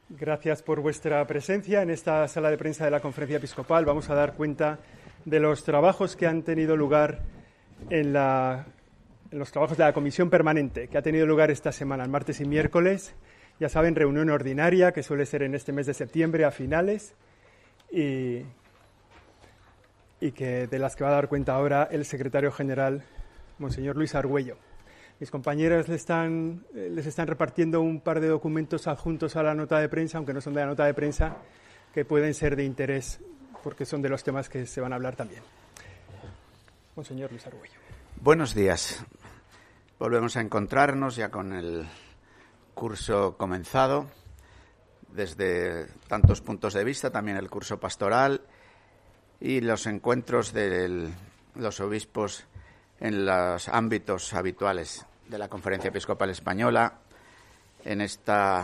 Gracias por vuestra presencia en esta sala de prensa de la Conferencia Episcopal. Vamos a dar cuenta de los trabajos que han tenido lugar en los trabajos de la Comisión Permanente, que ha tenido lugar esta semana, el martes y miércoles. Ya saben, reunión ordinaria, que suele ser en este mes de septiembre a finales, y que de las que va a dar cuenta ahora el secretario general, Monseñor Luis Argüello. Mis compañeros les están repartiendo un par de documentos adjuntos a la nota de prensa, aunque no son de la nota de prensa, que pueden ser de interés, porque son de los temas que se van a hablar también. Monseñor Luis Argüello. Buenos días. Volvemos a encontrarnos ya con el curso comenzado, desde tantos puntos de vista, también el curso pastoral y los encuentros de los obispos en los ámbitos habituales de la Conferencia Episcopal Española. En este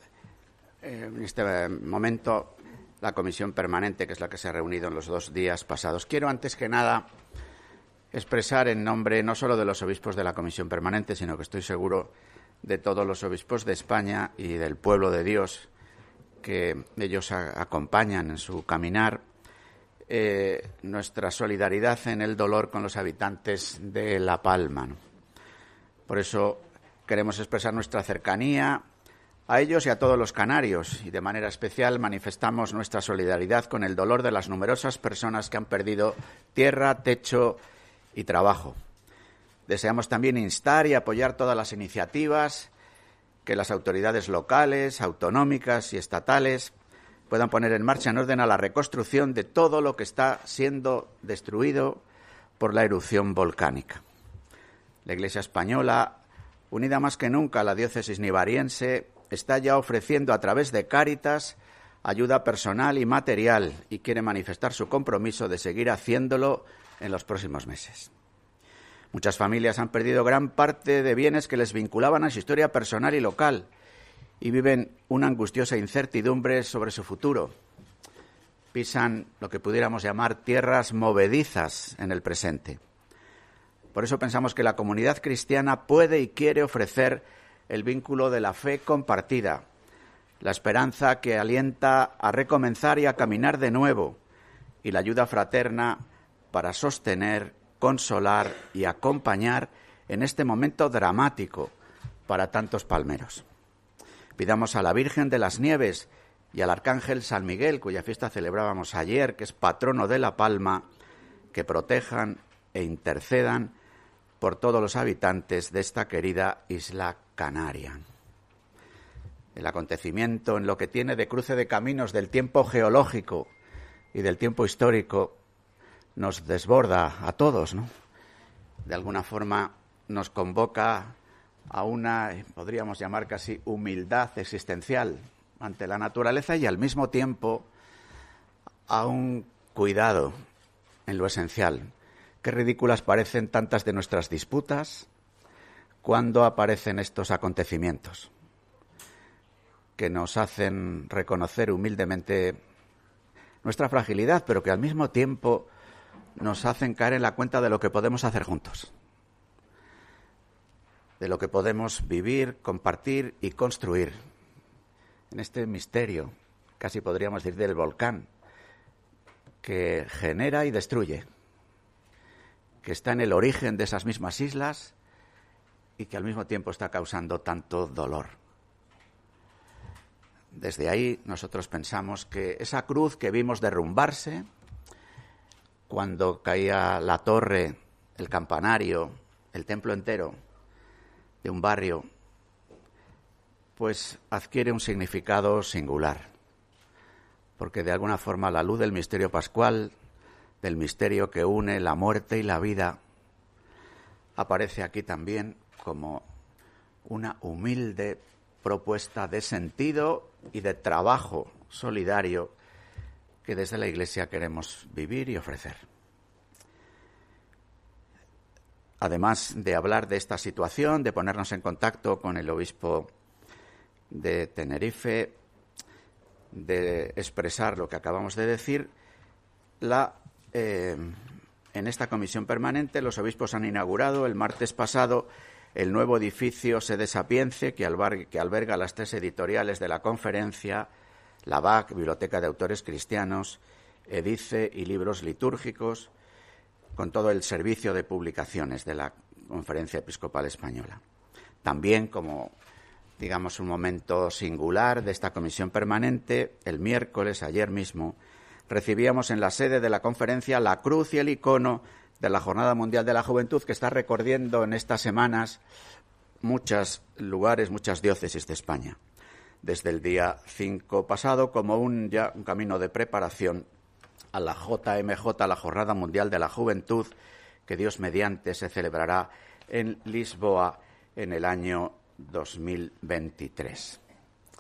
momento, la Comisión Permanente, que es la que se ha reunido en los 2 días pasados. Quiero, antes que nada, expresar en nombre no solo de los obispos de la Comisión Permanente, sino que estoy seguro de todos los obispos de España y del pueblo de Dios que ellos acompañan en su caminar, nuestra solidaridad en el dolor con los habitantes de La Palma, ¿no? Por eso queremos expresar nuestra cercanía a ellos y a todos los canarios, y de manera especial manifestamos nuestra solidaridad con el dolor de las numerosas personas que han perdido tierra, techo y trabajo. Deseamos también instar y apoyar todas las iniciativas que las autoridades locales, autonómicas y estatales puedan poner en marcha en orden a la reconstrucción de todo lo que está siendo destruido por la erupción volcánica. La Iglesia española, unida más que nunca a la diócesis nivariense, está ya ofreciendo a través de Cáritas ayuda personal y material y quiere manifestar su compromiso de seguir haciéndolo en los próximos meses. Muchas familias han perdido gran parte de bienes que les vinculaban a su historia personal y local y viven una angustiosa incertidumbre sobre su futuro. Pisan lo que pudiéramos llamar tierras movedizas en el presente. Por eso pensamos que la comunidad cristiana puede y quiere ofrecer el vínculo de la fe compartida, la esperanza que alienta a recomenzar y a caminar de nuevo, y la ayuda fraterna para sostener, consolar y acompañar en este momento dramático para tantos palmeros. Pidamos a la Virgen de las Nieves y al Arcángel San Miguel, cuya fiesta celebrábamos ayer, que es patrono de La Palma, que protejan e intercedan por todos los habitantes de esta querida isla canaria. El acontecimiento en lo que tiene de cruce de caminos del tiempo geológico y del tiempo histórico nos desborda a todos, ¿no? De alguna forma nos convoca a una, podríamos llamar casi, humildad existencial ante la naturaleza y al mismo tiempo a un cuidado en lo esencial. Qué ridículas parecen tantas de nuestras disputas cuando aparecen estos acontecimientos que nos hacen reconocer humildemente nuestra fragilidad, pero que al mismo tiempo nos hacen caer en la cuenta de lo que podemos hacer juntos, de lo que podemos vivir, compartir y construir en este misterio, casi podríamos decir, del volcán, que genera y destruye, que está en el origen de esas mismas islas y que al mismo tiempo está causando tanto dolor. Desde ahí nosotros pensamos que esa cruz que vimos derrumbarse cuando caía la torre, el campanario, el templo entero de un barrio, pues adquiere un significado singular, porque de alguna forma la luz del misterio pascual, del misterio que une la muerte y la vida, aparece aquí también como una humilde propuesta de sentido y de trabajo solidario que desde la Iglesia queremos vivir y ofrecer. Además de hablar de esta situación, de ponernos en contacto con el obispo de Tenerife, de expresar lo que acabamos de decir, en esta comisión permanente los obispos han inaugurado el martes pasado el nuevo edificio Sede Sapiense, que alberga las 3 editoriales de la conferencia, la BAC, Biblioteca de Autores Cristianos, Edice y Libros Litúrgicos, con todo el servicio de publicaciones de la Conferencia Episcopal Española. También, como digamos un momento singular de esta comisión permanente, el miércoles, ayer mismo, recibíamos en la sede de la conferencia la cruz y el icono de la Jornada Mundial de la Juventud, que está recorriendo en estas semanas muchos lugares, muchas diócesis de España, desde el día 5 pasado, como un camino de preparación a la JMJ, la Jornada Mundial de la Juventud, que Dios mediante se celebrará en Lisboa en el año 2023.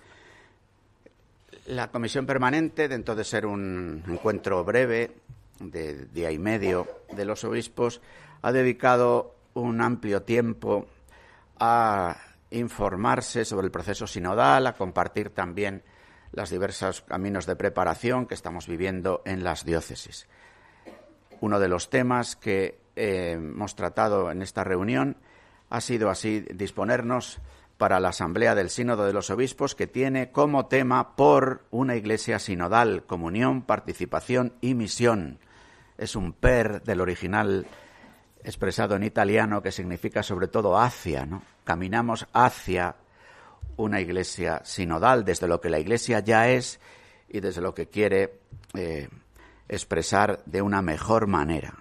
La comisión permanente, dentro de ser un encuentro breve de día y medio de los obispos, ha dedicado un amplio tiempo a informarse sobre el proceso sinodal, a compartir también los diversos caminos de preparación que estamos viviendo en las diócesis. Uno de los temas que hemos tratado en esta reunión ha sido así disponernos para la Asamblea del Sínodo de los Obispos, que tiene como tema por una Iglesia sinodal, comunión, participación y misión. Es un per del original expresado en italiano que significa sobre todo hacia, ¿no? Caminamos hacia una Iglesia sinodal, desde lo que la Iglesia ya es y desde lo que quiere expresar de una mejor manera.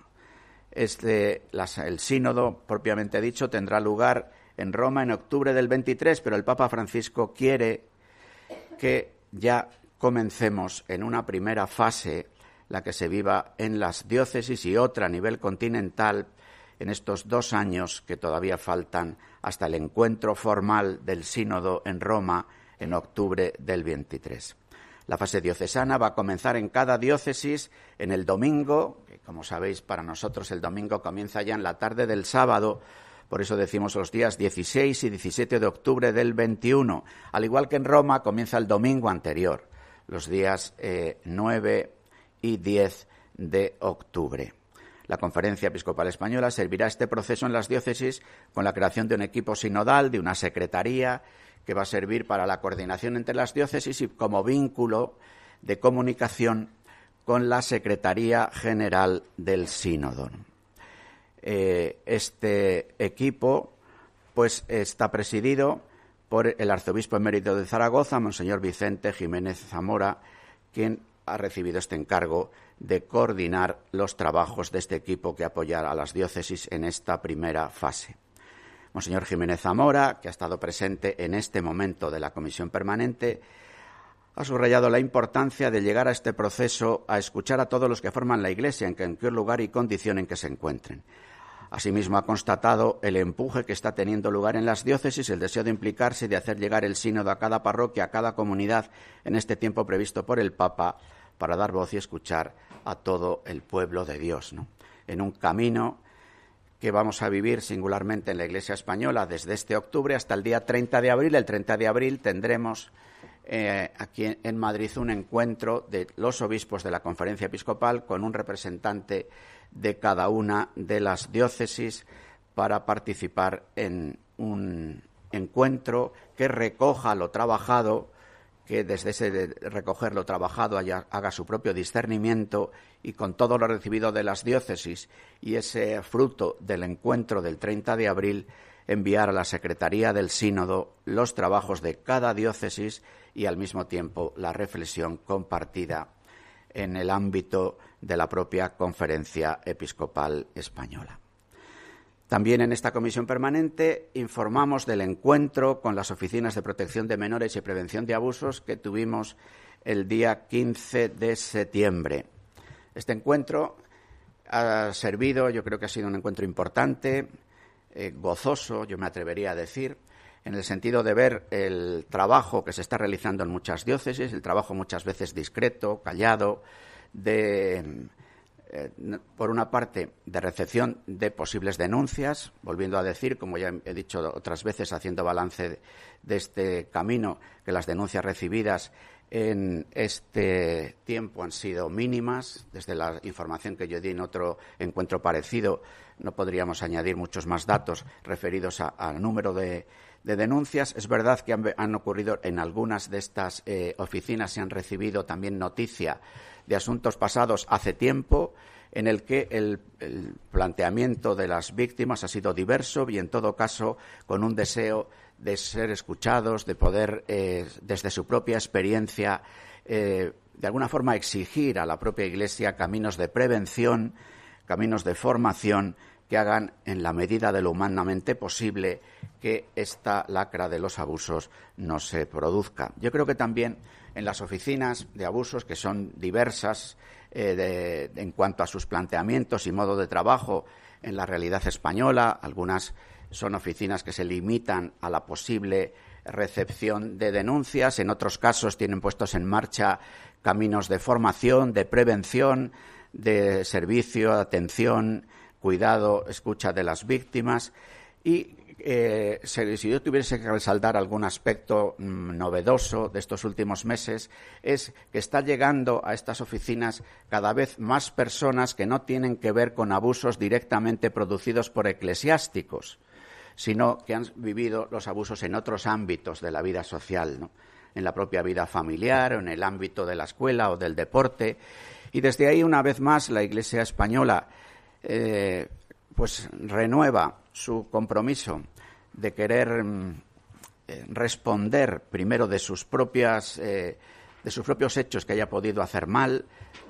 El sínodo, propiamente dicho, tendrá lugar en Roma en octubre del 23, pero el Papa Francisco quiere que ya comencemos en una primera fase, la que se viva en las diócesis, y otra a nivel continental en estos 2 años que todavía faltan hasta el encuentro formal del sínodo en Roma en octubre del 23. La fase diocesana va a comenzar en cada diócesis en el domingo, que como sabéis para nosotros el domingo comienza ya en la tarde del sábado, por eso decimos los días 16 y 17 de octubre del 21. Al igual que en Roma comienza el domingo anterior, los días 9 y 10 de octubre. La Conferencia Episcopal Española servirá este proceso en las diócesis con la creación de un equipo sinodal, de una secretaría, que va a servir para la coordinación entre las diócesis y como vínculo de comunicación con la Secretaría General del Sínodo. Este equipo pues está presidido por el arzobispo emérito de Zaragoza, Monseñor Vicente Jiménez Zamora, quien ha recibido este encargo de coordinar los trabajos de este equipo que apoyará a las diócesis en esta primera fase. Monseñor Jiménez Zamora, que ha estado presente en este momento de la comisión permanente, ha subrayado la importancia de llegar a este proceso a escuchar a todos los que forman la Iglesia, en cualquier lugar y condición en que se encuentren. Asimismo, ha constatado el empuje que está teniendo lugar en las diócesis, el deseo de implicarse y de hacer llegar el sínodo a cada parroquia, a cada comunidad, en este tiempo previsto por el Papa, para dar voz y escuchar a todo el pueblo de Dios, ¿no? En un camino que vamos a vivir singularmente en la Iglesia española desde este octubre hasta el día 30 de abril. El 30 de abril tendremos aquí en Madrid un encuentro de los obispos de la Conferencia Episcopal con un representante de cada una de las diócesis para participar en un encuentro que recoja lo trabajado, que desde ese recoger lo trabajado haga su propio discernimiento y con todo lo recibido de las diócesis y ese fruto del encuentro del 30 de abril enviar a la Secretaría del Sínodo los trabajos de cada diócesis y al mismo tiempo la reflexión compartida en el ámbito de la propia Conferencia Episcopal Española. También en esta comisión permanente informamos del encuentro con las oficinas de protección de menores y prevención de abusos que tuvimos el día 15 de septiembre. Este encuentro ha servido, yo creo que ha sido un encuentro importante, gozoso, yo me atrevería a decir, en el sentido de ver el trabajo que se está realizando en muchas diócesis, el trabajo muchas veces discreto, callado, de por una parte, de recepción de posibles denuncias, volviendo a decir, como ya he dicho otras veces, haciendo balance de este camino, que las denuncias recibidas en este tiempo han sido mínimas. Desde la información que yo di en otro encuentro parecido, no podríamos añadir muchos más datos referidos al número de denuncias. Es verdad que han ocurrido en algunas de estas oficinas, se han recibido también noticia de asuntos pasados hace tiempo, en el que el planteamiento de las víctimas ha sido diverso y, en todo caso, con un deseo de ser escuchados, de poder, desde su propia experiencia, de alguna forma exigir a la propia Iglesia caminos de prevención, caminos de formación que hagan, en la medida de lo humanamente posible, que esta lacra de los abusos no se produzca. Yo creo que también en las oficinas de abusos, que son diversas en cuanto a sus planteamientos y modo de trabajo en la realidad española, algunas son oficinas que se limitan a la posible recepción de denuncias, en otros casos tienen puestos en marcha caminos de formación, de prevención, de servicio, atención, cuidado, escucha de las víctimas. Y si yo tuviese que resaltar algún aspecto novedoso de estos últimos meses, es que está llegando a estas oficinas cada vez más personas que no tienen que ver con abusos directamente producidos por eclesiásticos, sino que han vivido los abusos en otros ámbitos de la vida social, ¿no? En la propia vida familiar, o en el ámbito de la escuela o del deporte. Y desde ahí, una vez más, la Iglesia española pues renueva su compromiso de querer responder primero de sus propios hechos que haya podido hacer mal,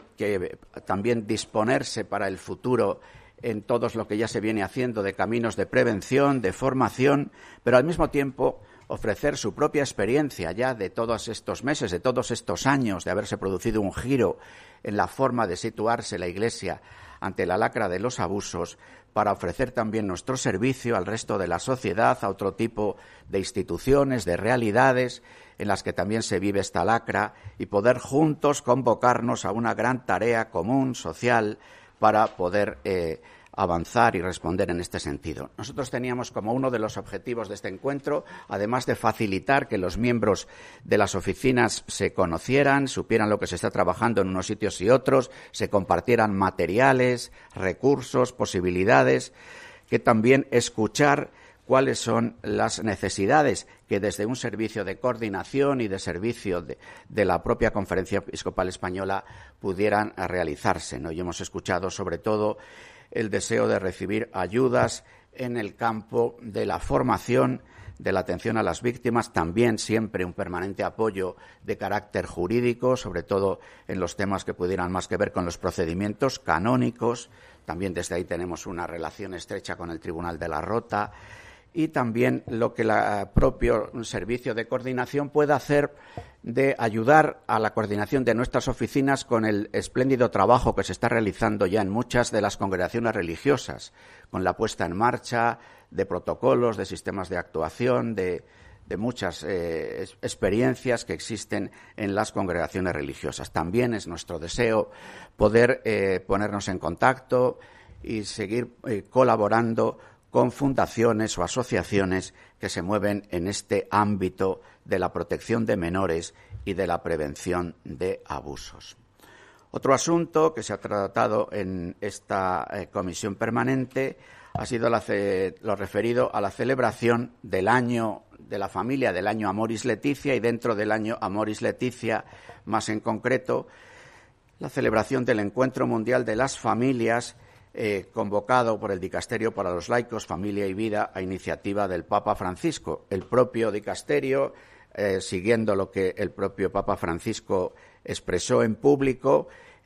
que también disponerse para el futuro en todo lo que ya se viene haciendo de caminos de prevención, de formación, pero al mismo tiempo ofrecer su propia experiencia ya de todos estos meses, de todos estos años, de haberse producido un giro en la forma de situarse la Iglesia ante la lacra de los abusos, para ofrecer también nuestro servicio al resto de la sociedad, a otro tipo de instituciones, de realidades en las que también se vive esta lacra, y poder juntos convocarnos a una gran tarea común, social, para poder avanzar y responder en este sentido. Nosotros teníamos como uno de los objetivos de este encuentro, además de facilitar que los miembros de las oficinas se conocieran, supieran lo que se está trabajando en unos sitios y otros, se compartieran materiales, recursos, posibilidades, que también escuchar cuáles son las necesidades que desde un servicio de coordinación y de servicio de la propia Conferencia Episcopal Española pudieran realizarse, ¿no? Y hemos escuchado sobre todo el deseo de recibir ayudas en el campo de la formación, de la atención a las víctimas, también siempre un permanente apoyo de carácter jurídico, sobre todo en los temas que pudieran más que ver con los procedimientos canónicos. También desde ahí tenemos una relación estrecha con el Tribunal de la Rota, y también lo que el propio servicio de coordinación pueda hacer de ayudar a la coordinación de nuestras oficinas con el espléndido trabajo que se está realizando ya en muchas de las congregaciones religiosas, con la puesta en marcha de protocolos, de sistemas de actuación, de muchas experiencias que existen en las congregaciones religiosas. También es nuestro deseo poder ponernos en contacto y seguir colaborando con fundaciones o asociaciones que se mueven en este ámbito de la protección de menores y de la prevención de abusos. Otro asunto que se ha tratado en esta comisión permanente ha sido lo referido a la celebración del año de la familia, del año Amoris Laetitia, y dentro del año Amoris Laetitia, más en concreto, la celebración del Encuentro Mundial de las Familias, convocado por el Dicasterio para los Laicos, Familia y Vida, a iniciativa del Papa Francisco. El propio Dicasterio, siguiendo lo que el propio Papa Francisco expresó en público,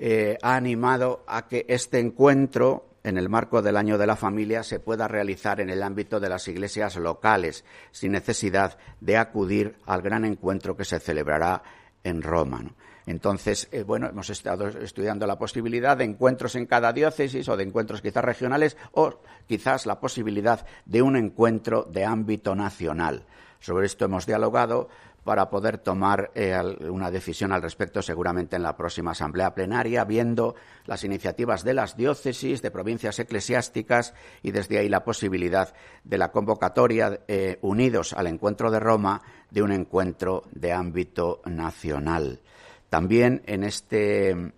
ha animado a que este encuentro, en el marco del Año de la Familia, se pueda realizar en el ámbito de las iglesias locales, sin necesidad de acudir al gran encuentro que se celebrará en Roma, ¿no? Entonces, hemos estado estudiando la posibilidad de encuentros en cada diócesis, o de encuentros quizás regionales, o quizás la posibilidad de un encuentro de ámbito nacional. Sobre esto hemos dialogado para poder tomar una decisión al respecto seguramente en la próxima asamblea plenaria, viendo las iniciativas de las diócesis, de provincias eclesiásticas y desde ahí la posibilidad de la convocatoria, unidos al encuentro de Roma, de un encuentro de ámbito nacional. También en este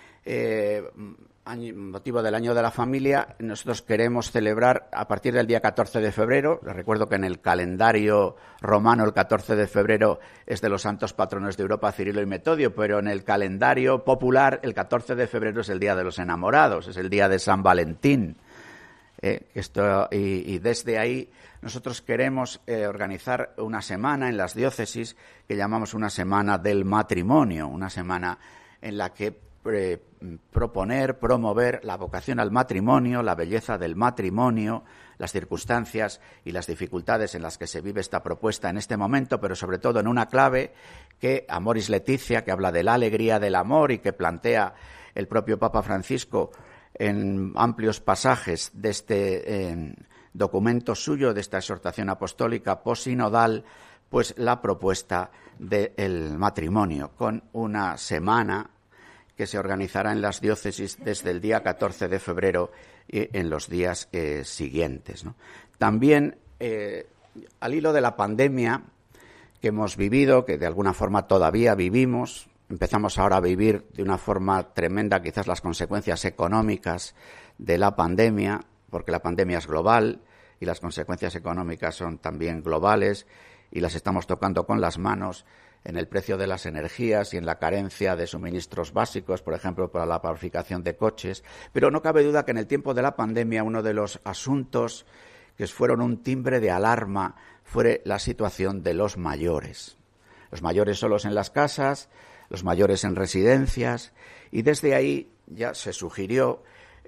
motivo del Año de la Familia, nosotros queremos celebrar a partir del día 14 de febrero. Les recuerdo que en el calendario romano el 14 de febrero es de los santos patronos de Europa, Cirilo y Metodio, pero en el calendario popular el 14 de febrero es el Día de los Enamorados, es el día de San Valentín. Y desde ahí nosotros queremos organizar una semana en las diócesis que llamamos una semana del matrimonio, una semana en la que promover la vocación al matrimonio, la belleza del matrimonio, las circunstancias y las dificultades en las que se vive esta propuesta en este momento, pero sobre todo en una clave que Amoris Laetitia, que habla de la alegría del amor y que plantea el propio Papa Francisco en amplios pasajes de este documento suyo, de esta exhortación apostólica posinodal, pues la propuesta del matrimonio, con una semana que se organizará en las diócesis desde el día 14 de febrero y en los días siguientes, ¿no? También, al hilo de la pandemia que hemos vivido, que de alguna forma todavía vivimos, empezamos ahora a vivir de una forma tremenda quizás las consecuencias económicas de la pandemia, porque la pandemia es global y las consecuencias económicas son también globales y las estamos tocando con las manos en el precio de las energías y en la carencia de suministros básicos, por ejemplo, para la fabricación de coches. Pero no cabe duda que en el tiempo de la pandemia uno de los asuntos que fueron un timbre de alarma fue la situación de los mayores. Los mayores solos en las casas, los mayores en residencias, y desde ahí ya se sugirió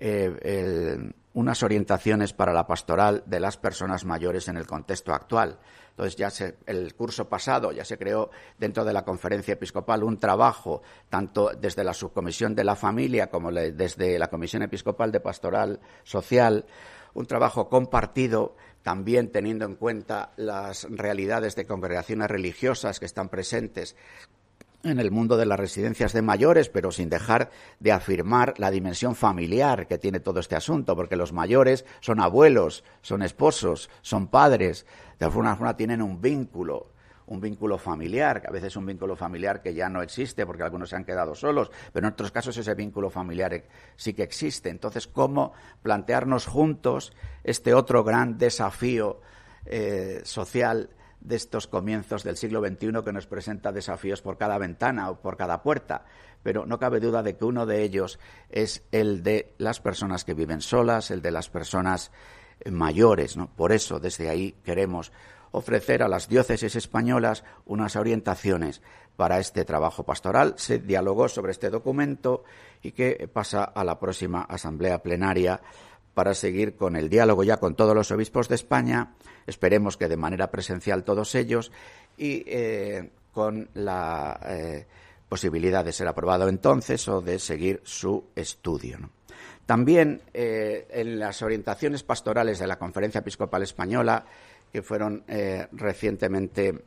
unas orientaciones para la pastoral de las personas mayores en el contexto actual. Entonces el curso pasado ya se creó dentro de la Conferencia Episcopal un trabajo, tanto desde la Subcomisión de la Familia como desde la Comisión Episcopal de Pastoral Social, un trabajo compartido también teniendo en cuenta las realidades de congregaciones religiosas que están presentes en el mundo de las residencias de mayores, pero sin dejar de afirmar la dimensión familiar que tiene todo este asunto, porque los mayores son abuelos, son esposos, son padres, de alguna forma tienen un vínculo familiar, que a veces es un vínculo familiar que ya no existe porque algunos se han quedado solos, pero en otros casos ese vínculo familiar sí que existe. Entonces, ¿cómo plantearnos juntos este otro gran desafío social de estos comienzos del siglo XXI que nos presenta desafíos por cada ventana o por cada puerta? Pero no cabe duda de que uno de ellos es el de las personas que viven solas, el de las personas mayores, ¿no? Por eso, desde ahí queremos ofrecer a las diócesis españolas unas orientaciones para este trabajo pastoral. Se dialogó sobre este documento y que pasa a la próxima asamblea plenaria para seguir con el diálogo ya con todos los obispos de España, esperemos que de manera presencial todos ellos, y con la posibilidad de ser aprobado entonces o de seguir su estudio, ¿no? También en las orientaciones pastorales de la Conferencia Episcopal Española, que fueron recientemente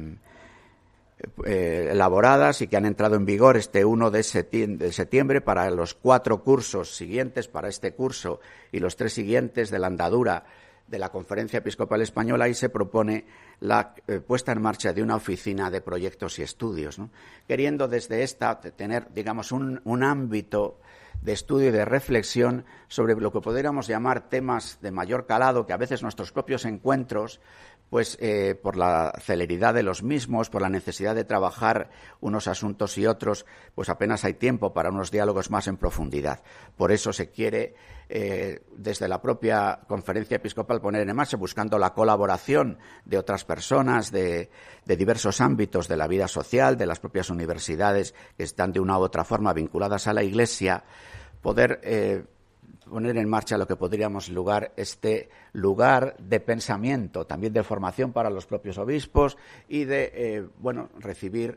elaboradas y que han entrado en vigor este 1 de septiembre para los 4 cursos siguientes, para este curso y los 3 siguientes de la andadura de la Conferencia Episcopal Española, y se propone la puesta en marcha de una oficina de proyectos y estudios, ¿no? Queriendo desde esta tener, digamos, un ámbito de estudio y de reflexión sobre lo que podríamos llamar temas de mayor calado, que a veces nuestros propios encuentros, pues por la celeridad de los mismos, por la necesidad de trabajar unos asuntos y otros, pues apenas hay tiempo para unos diálogos más en profundidad. Por eso se quiere, desde la propia Conferencia Episcopal, poner en marcha, buscando la colaboración de otras personas de diversos ámbitos de la vida social, de las propias universidades que están de una u otra forma vinculadas a la Iglesia, poder poner en marcha lo que podríamos este lugar de pensamiento, también de formación para los propios obispos y de recibir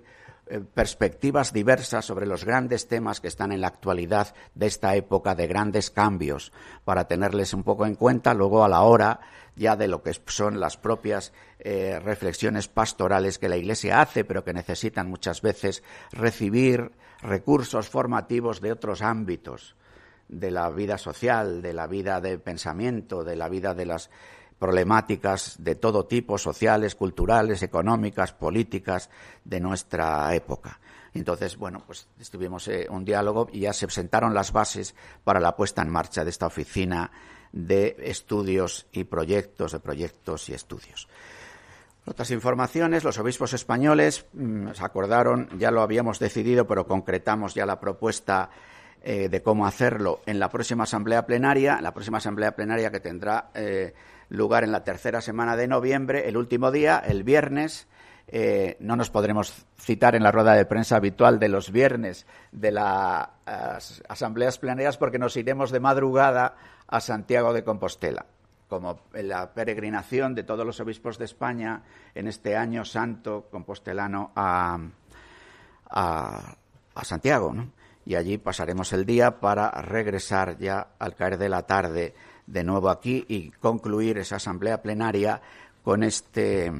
perspectivas diversas sobre los grandes temas que están en la actualidad de esta época de grandes cambios, para tenerles un poco en cuenta luego a la hora ya de lo que son las propias reflexiones pastorales que la Iglesia hace, pero que necesitan muchas veces recibir recursos formativos de otros ámbitos de la vida social, de la vida de pensamiento, de la vida de las problemáticas de todo tipo, sociales, culturales, económicas, políticas, de nuestra época. Entonces, bueno, pues tuvimos un diálogo y ya se sentaron las bases para la puesta en marcha de esta oficina de estudios y proyectos, y estudios. Otras informaciones, los obispos españoles se acordaron, ya lo habíamos decidido, pero concretamos ya la propuesta de cómo hacerlo en la próxima asamblea plenaria, que tendrá lugar en la tercera semana de noviembre, el último día, el viernes. No nos podremos citar en la rueda de prensa habitual de los viernes de las asambleas plenarias, porque nos iremos de madrugada a Santiago de Compostela, como la peregrinación de todos los obispos de España en este año santo compostelano a Santiago, ¿no? Y allí pasaremos el día para regresar ya al caer de la tarde de nuevo aquí y concluir esa asamblea plenaria con esta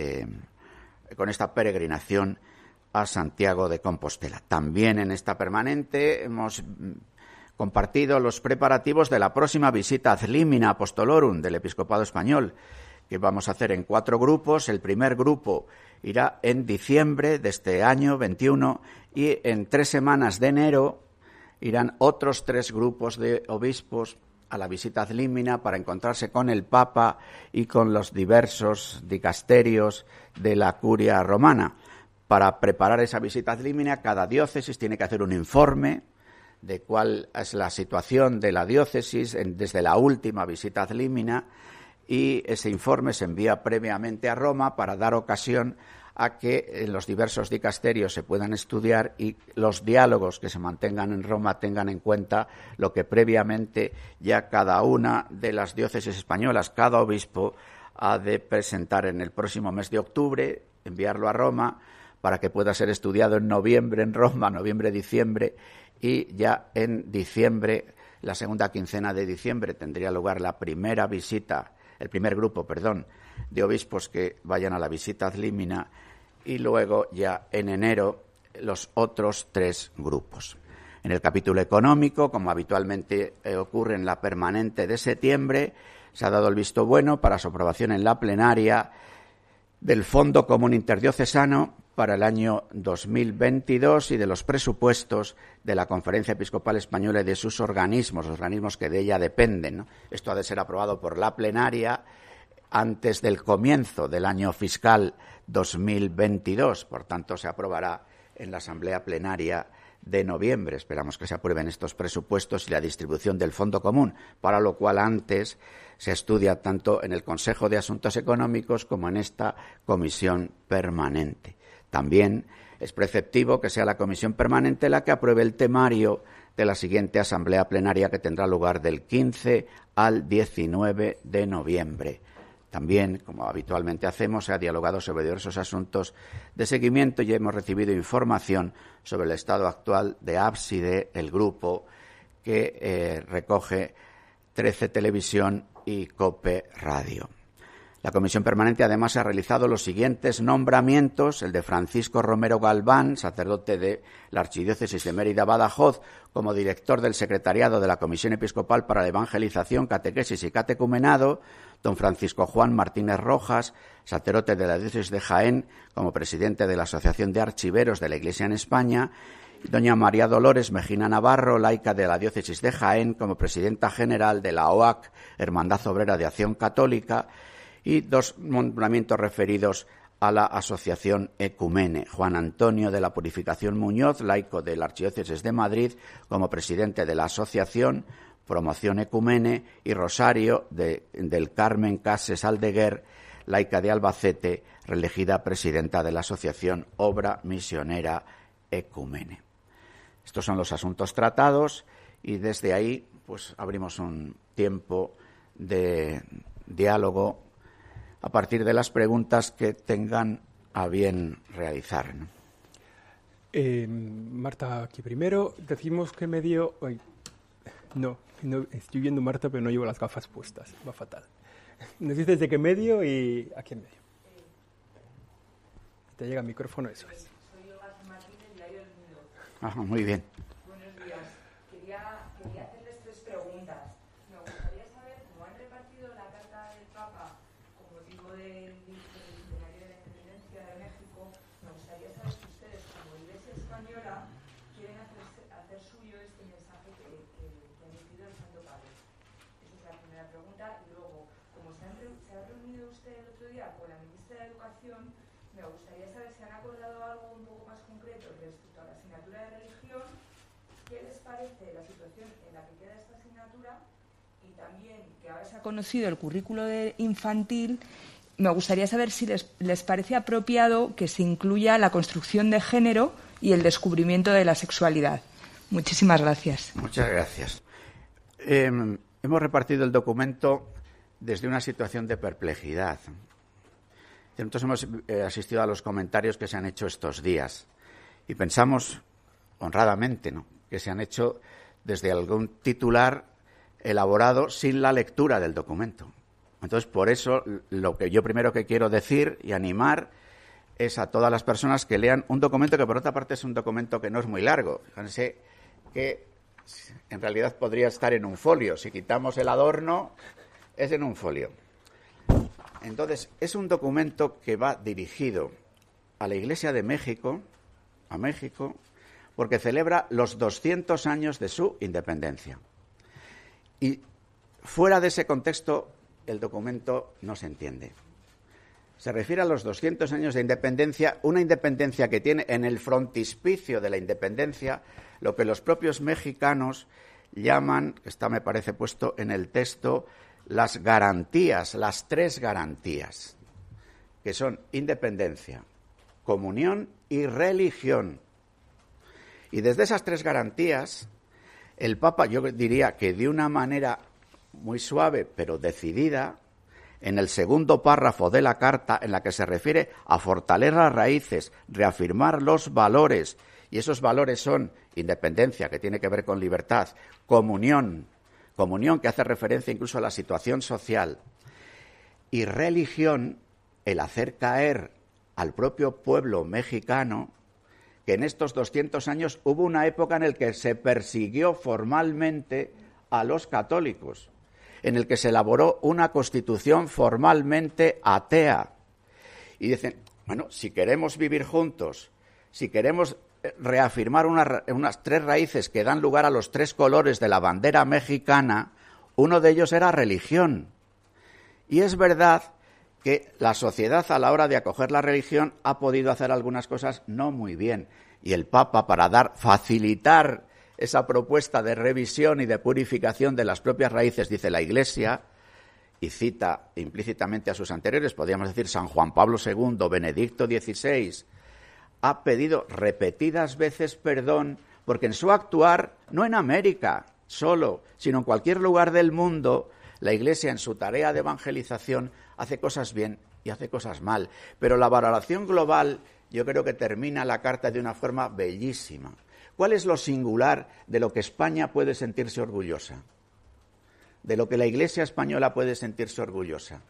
peregrinación a Santiago de Compostela. También en esta permanente hemos compartido los preparativos de la próxima visita ad limina apostolorum del Episcopado Español, que vamos a hacer en 4 grupos. El primer grupo irá en diciembre de este año 21 y en 3 semanas de enero irán otros 3 grupos de obispos a la visita ad limina para encontrarse con el Papa y con los diversos dicasterios de la Curia Romana. Para preparar esa visita ad limina, cada diócesis tiene que hacer un informe de cuál es la situación de la diócesis desde la última visita ad limina, y ese informe se envía previamente a Roma para dar ocasión a que los diversos dicasterios se puedan estudiar y los diálogos que se mantengan en Roma tengan en cuenta lo que previamente ya cada una de las diócesis españolas, cada obispo, ha de presentar en el próximo mes de octubre, enviarlo a Roma para que pueda ser estudiado en noviembre en Roma, noviembre-diciembre, y ya en diciembre, la segunda quincena de diciembre, tendría lugar la primera visita, el primer grupo, de obispos que vayan a la visita ad limina, y luego ya en enero los otros 3 grupos. En el capítulo económico, como habitualmente ocurre en la permanente de septiembre, se ha dado el visto bueno para su aprobación en la plenaria del Fondo Común Interdiocesano para el año 2022 y de los presupuestos de la Conferencia Episcopal Española y de sus organismos, los organismos que de ella dependen, ¿no? Esto ha de ser aprobado por la plenaria antes del comienzo del año fiscal 2022. Por tanto, se aprobará en la asamblea plenaria de noviembre. Esperamos que se aprueben estos presupuestos y la distribución del Fondo Común, para lo cual antes se estudia tanto en el Consejo de Asuntos Económicos como en esta comisión permanente. También es preceptivo que sea la comisión permanente la que apruebe el temario de la siguiente asamblea plenaria, que tendrá lugar del 15 al 19 de noviembre. También, como habitualmente hacemos, se ha dialogado sobre diversos asuntos de seguimiento y hemos recibido información sobre el estado actual de Ábside, el grupo que recoge 13 Televisión y COPE Radio. La comisión permanente además ha realizado los siguientes nombramientos: el de Francisco Romero Galván, sacerdote de la Archidiócesis de Mérida-Badajoz, como director del secretariado de la Comisión Episcopal para la Evangelización, Catequesis y Catecumenado; don Francisco Juan Martínez Rojas, sacerdote de la Diócesis de Jaén, como presidente de la Asociación de Archiveros de la Iglesia en España; doña María Dolores Mejina Navarro, laica de la Diócesis de Jaén, como presidenta general de la OAC, Hermandad Obrera de Acción Católica; y 2 nombramientos referidos a la Asociación Ecumene: Juan Antonio de la Purificación Muñoz, laico de la Archidiócesis de Madrid, como presidente de la Asociación Promoción Ecumene; y Rosario del Carmen Cases Aldeguer, laica de Albacete, reelegida presidenta de la Asociación Obra Misionera Ecumene. Estos son los asuntos tratados y desde ahí pues abrimos un tiempo de diálogo a partir de las preguntas que tengan a bien realizar, ¿no? Marta aquí primero. Decimos que medio... Ay, no, estoy viendo Marta, pero no llevo las gafas puestas. Va fatal. Nos dices de qué medio y aquí en medio. Te llega el micrófono, eso es. Soy Olga Martínez, Diario del Mundo. Ajá, muy bien. Buenos días. Quería hacerles 3 preguntas. Me gustaría saber cómo han repartido la carta del Papa con motivo del centenario de la independencia de México. Me gustaría saber si ustedes, como Iglesia Española, quieren hacer suyo este mensaje que ha emitido el Santo Padre. Esa es la primera pregunta. Y luego, como se ha reunido usted el otro día con la ministra de Educación, me gustaría saber si han acordado algo un poco más concreto respecto a la asignatura de religión, qué les parece la situación en la que queda esta asignatura y también que ahora se ha conocido el currículo infantil, me gustaría saber si les parece apropiado que se incluya la construcción de género y el descubrimiento de la sexualidad. Muchísimas gracias. Muchas gracias. Hemos repartido el documento desde una situación de perplejidad. Nosotros hemos asistido a los comentarios que se han hecho estos días y pensamos honradamente, ¿no?, que se han hecho desde algún titular elaborado sin la lectura del documento. Entonces, por eso, lo que yo primero que quiero decir y animar es a todas las personas que lean un documento que, por otra parte, es un documento que no es muy largo. Fíjense que en realidad podría estar en un folio. Si quitamos el adorno, es en un folio. Entonces, es un documento que va dirigido a la Iglesia de México, a México, porque celebra los 200 años de su independencia. Y fuera de ese contexto, el documento no se entiende. Se refiere a los 200 años de independencia, una independencia que tiene en el frontispicio de la independencia lo que los propios mexicanos llaman, que está, me parece, puesto en el texto, las garantías, las 3 garantías, que son independencia, comunión y religión. Y desde esas 3 garantías, el Papa, yo diría que de una manera muy suave pero decidida, en el segundo párrafo de la carta, en la que se refiere a fortalecer las raíces, reafirmar los valores, y esos valores son independencia, que tiene que ver con libertad, comunión, que hace referencia incluso a la situación social, y religión, el hacer caer al propio pueblo mexicano que en estos 200 años hubo una época en la que se persiguió formalmente a los católicos, en el que se elaboró una constitución formalmente atea. Y dicen, bueno, si queremos vivir juntos, si queremos reafirmar unas 3 raíces que dan lugar a los 3 colores de la bandera mexicana, uno de ellos era religión. Y es verdad que la sociedad, a la hora de acoger la religión, ha podido hacer algunas cosas no muy bien. Y el Papa, para facilitar esa propuesta de revisión y de purificación de las propias raíces, dice la Iglesia, y cita implícitamente a sus anteriores, podríamos decir San Juan Pablo II, Benedicto XVI, ha pedido repetidas veces perdón, porque en su actuar, no en América solo, sino en cualquier lugar del mundo, la Iglesia en su tarea de evangelización hace cosas bien y hace cosas mal. Pero la valoración global, yo creo que termina la carta de una forma bellísima. ¿Cuál es lo singular de lo que España puede sentirse orgullosa? De lo que la Iglesia española puede sentirse orgullosa.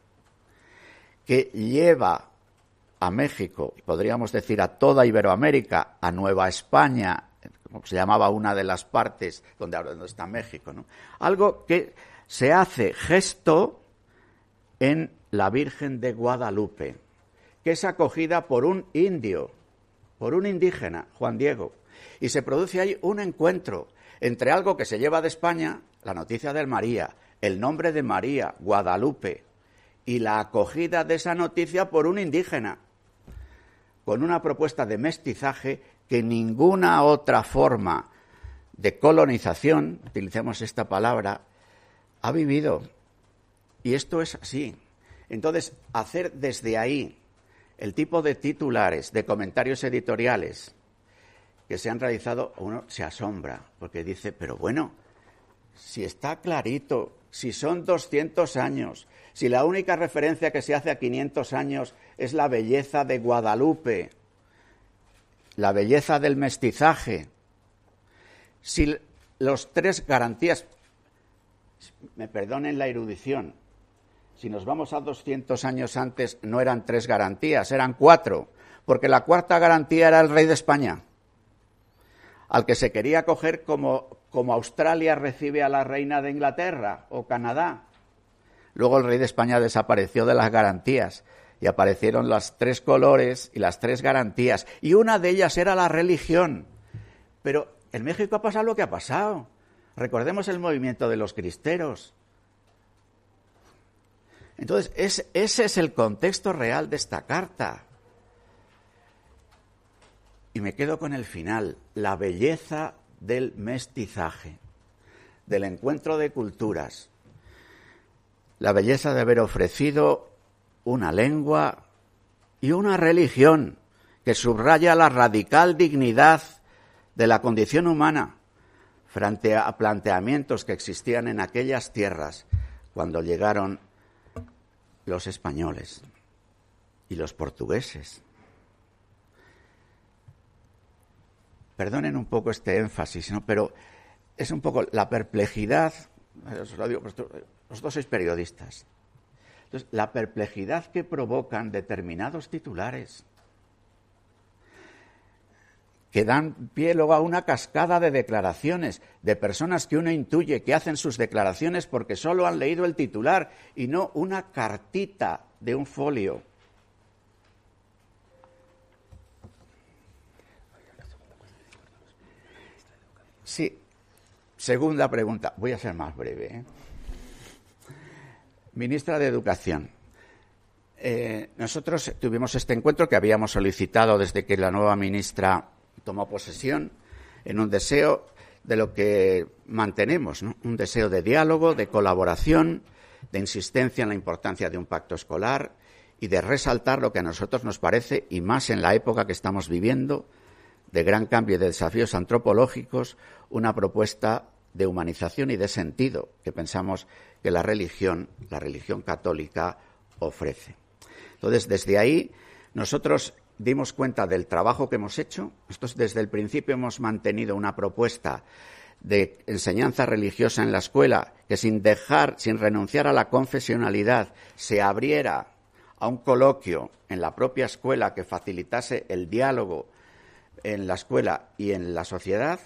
Que lleva a México, podríamos decir a toda Iberoamérica, a Nueva España, como se llamaba una de las partes donde ahora está México, ¿no? Algo que se hace gesto en la Virgen de Guadalupe, que es acogida por un indio, por un indígena, Juan Diego, y se produce ahí un encuentro entre algo que se lleva de España, la noticia de María, el nombre de María, Guadalupe, y la acogida de esa noticia por un indígena, con una propuesta de mestizaje que ninguna otra forma de colonización, utilicemos esta palabra, ha vivido. Y esto es así. Entonces, hacer desde ahí el tipo de titulares, de comentarios editoriales que se han realizado, uno se asombra, porque dice, pero bueno, si está clarito, si son 200 años, si la única referencia que se hace a 500 años es la belleza de Guadalupe, la belleza del mestizaje, si los 3 garantías, me perdonen la erudición, si nos vamos a 200 años antes no eran 3 garantías, eran 4, porque la 4ª garantía era el rey de España, al que se quería coger como Australia recibe a la reina de Inglaterra o Canadá. Luego el rey de España desapareció de las garantías y aparecieron los 3 colores y las 3 garantías, y una de ellas era la religión. Pero en México ha pasado lo que ha pasado. Recordemos el movimiento de los cristeros. Entonces, ese es el contexto real de esta carta. Y me quedo con el final, la belleza del mestizaje, del encuentro de culturas, la belleza de haber ofrecido una lengua y una religión que subraya la radical dignidad de la condición humana frente a planteamientos que existían en aquellas tierras cuando llegaron los españoles y los portugueses. Perdonen un poco este énfasis, ¿no? Pero es un poco la perplejidad, os lo digo, vosotros sois periodistas, entonces, la perplejidad que provocan determinados titulares que dan pie luego a una cascada de declaraciones de personas que uno intuye que hacen sus declaraciones porque solo han leído el titular y no una cartita de un folio. Sí, segunda pregunta. Voy a ser más breve, ¿eh? Ministra de Educación. Nosotros tuvimos este encuentro que habíamos solicitado desde que la nueva ministra tomó posesión, en un deseo de lo que mantenemos, ¿no? Un deseo de diálogo, de colaboración, de insistencia en la importancia de un pacto escolar y de resaltar lo que a nosotros nos parece, y más en la época que estamos viviendo, de gran cambio y de desafíos antropológicos, una propuesta de humanización y de sentido que pensamos que la religión católica ofrece. Entonces, desde ahí, nosotros dimos cuenta del trabajo que hemos hecho. Nosotros desde el principio hemos mantenido una propuesta de enseñanza religiosa en la escuela que sin renunciar a la confesionalidad, se abriera a un coloquio en la propia escuela que facilitase el diálogo en la escuela y en la sociedad.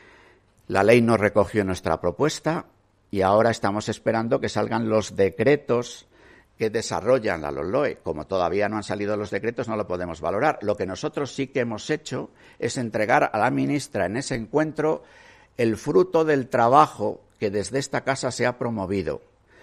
La ley no recogió nuestra propuesta y ahora estamos esperando que salgan los decretos que desarrollan la LOMLOE. Como todavía no han salido los decretos, no lo podemos valorar. Lo que nosotros sí que hemos hecho es entregar a la ministra en ese encuentro el fruto del trabajo que desde esta casa se ha promovido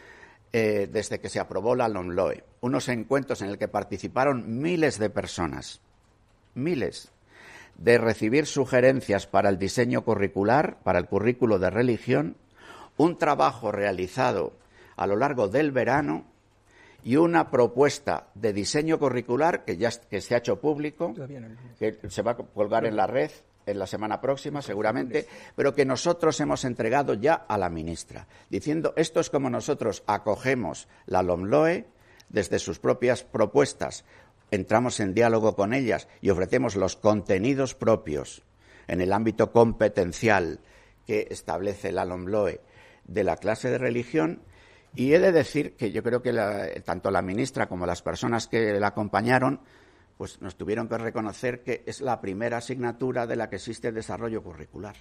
desde que se aprobó la LOMLOE. Unos encuentros en el que participaron miles de personas, miles, de recibir sugerencias para el diseño curricular, para el currículo de religión, un trabajo realizado a lo largo del verano y una propuesta de diseño curricular que se ha hecho público, que se va a colgar en la red en la semana próxima seguramente, pero que nosotros hemos entregado ya a la ministra, diciendo esto es como nosotros acogemos la LOMLOE desde sus propias propuestas, entramos en diálogo con ellas y ofrecemos los contenidos propios en el ámbito competencial que establece la LOMLOE de la clase de religión. Y he de decir que yo creo que tanto la ministra como las personas que la acompañaron pues nos tuvieron que reconocer que es la primera asignatura de la que existe desarrollo curricular.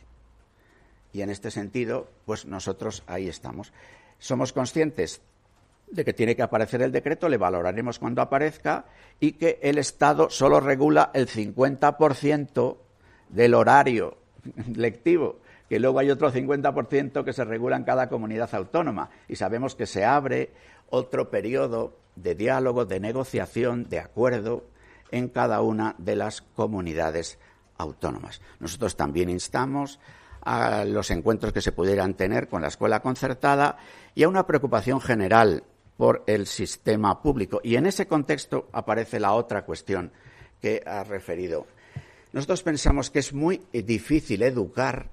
Y en este sentido, pues nosotros ahí estamos. Somos conscientes de que tiene que aparecer el decreto, le valoraremos cuando aparezca, y que el Estado solo regula el 50% del horario lectivo, que luego hay otro 50% que se regula en cada comunidad autónoma. Y sabemos que se abre otro periodo de diálogo, de negociación, de acuerdo en cada una de las comunidades autónomas. Nosotros también instamos a los encuentros que se pudieran tener con la escuela concertada y a una preocupación general por el sistema público. Y en ese contexto aparece la otra cuestión que ha referido. Nosotros pensamos que es muy difícil educar,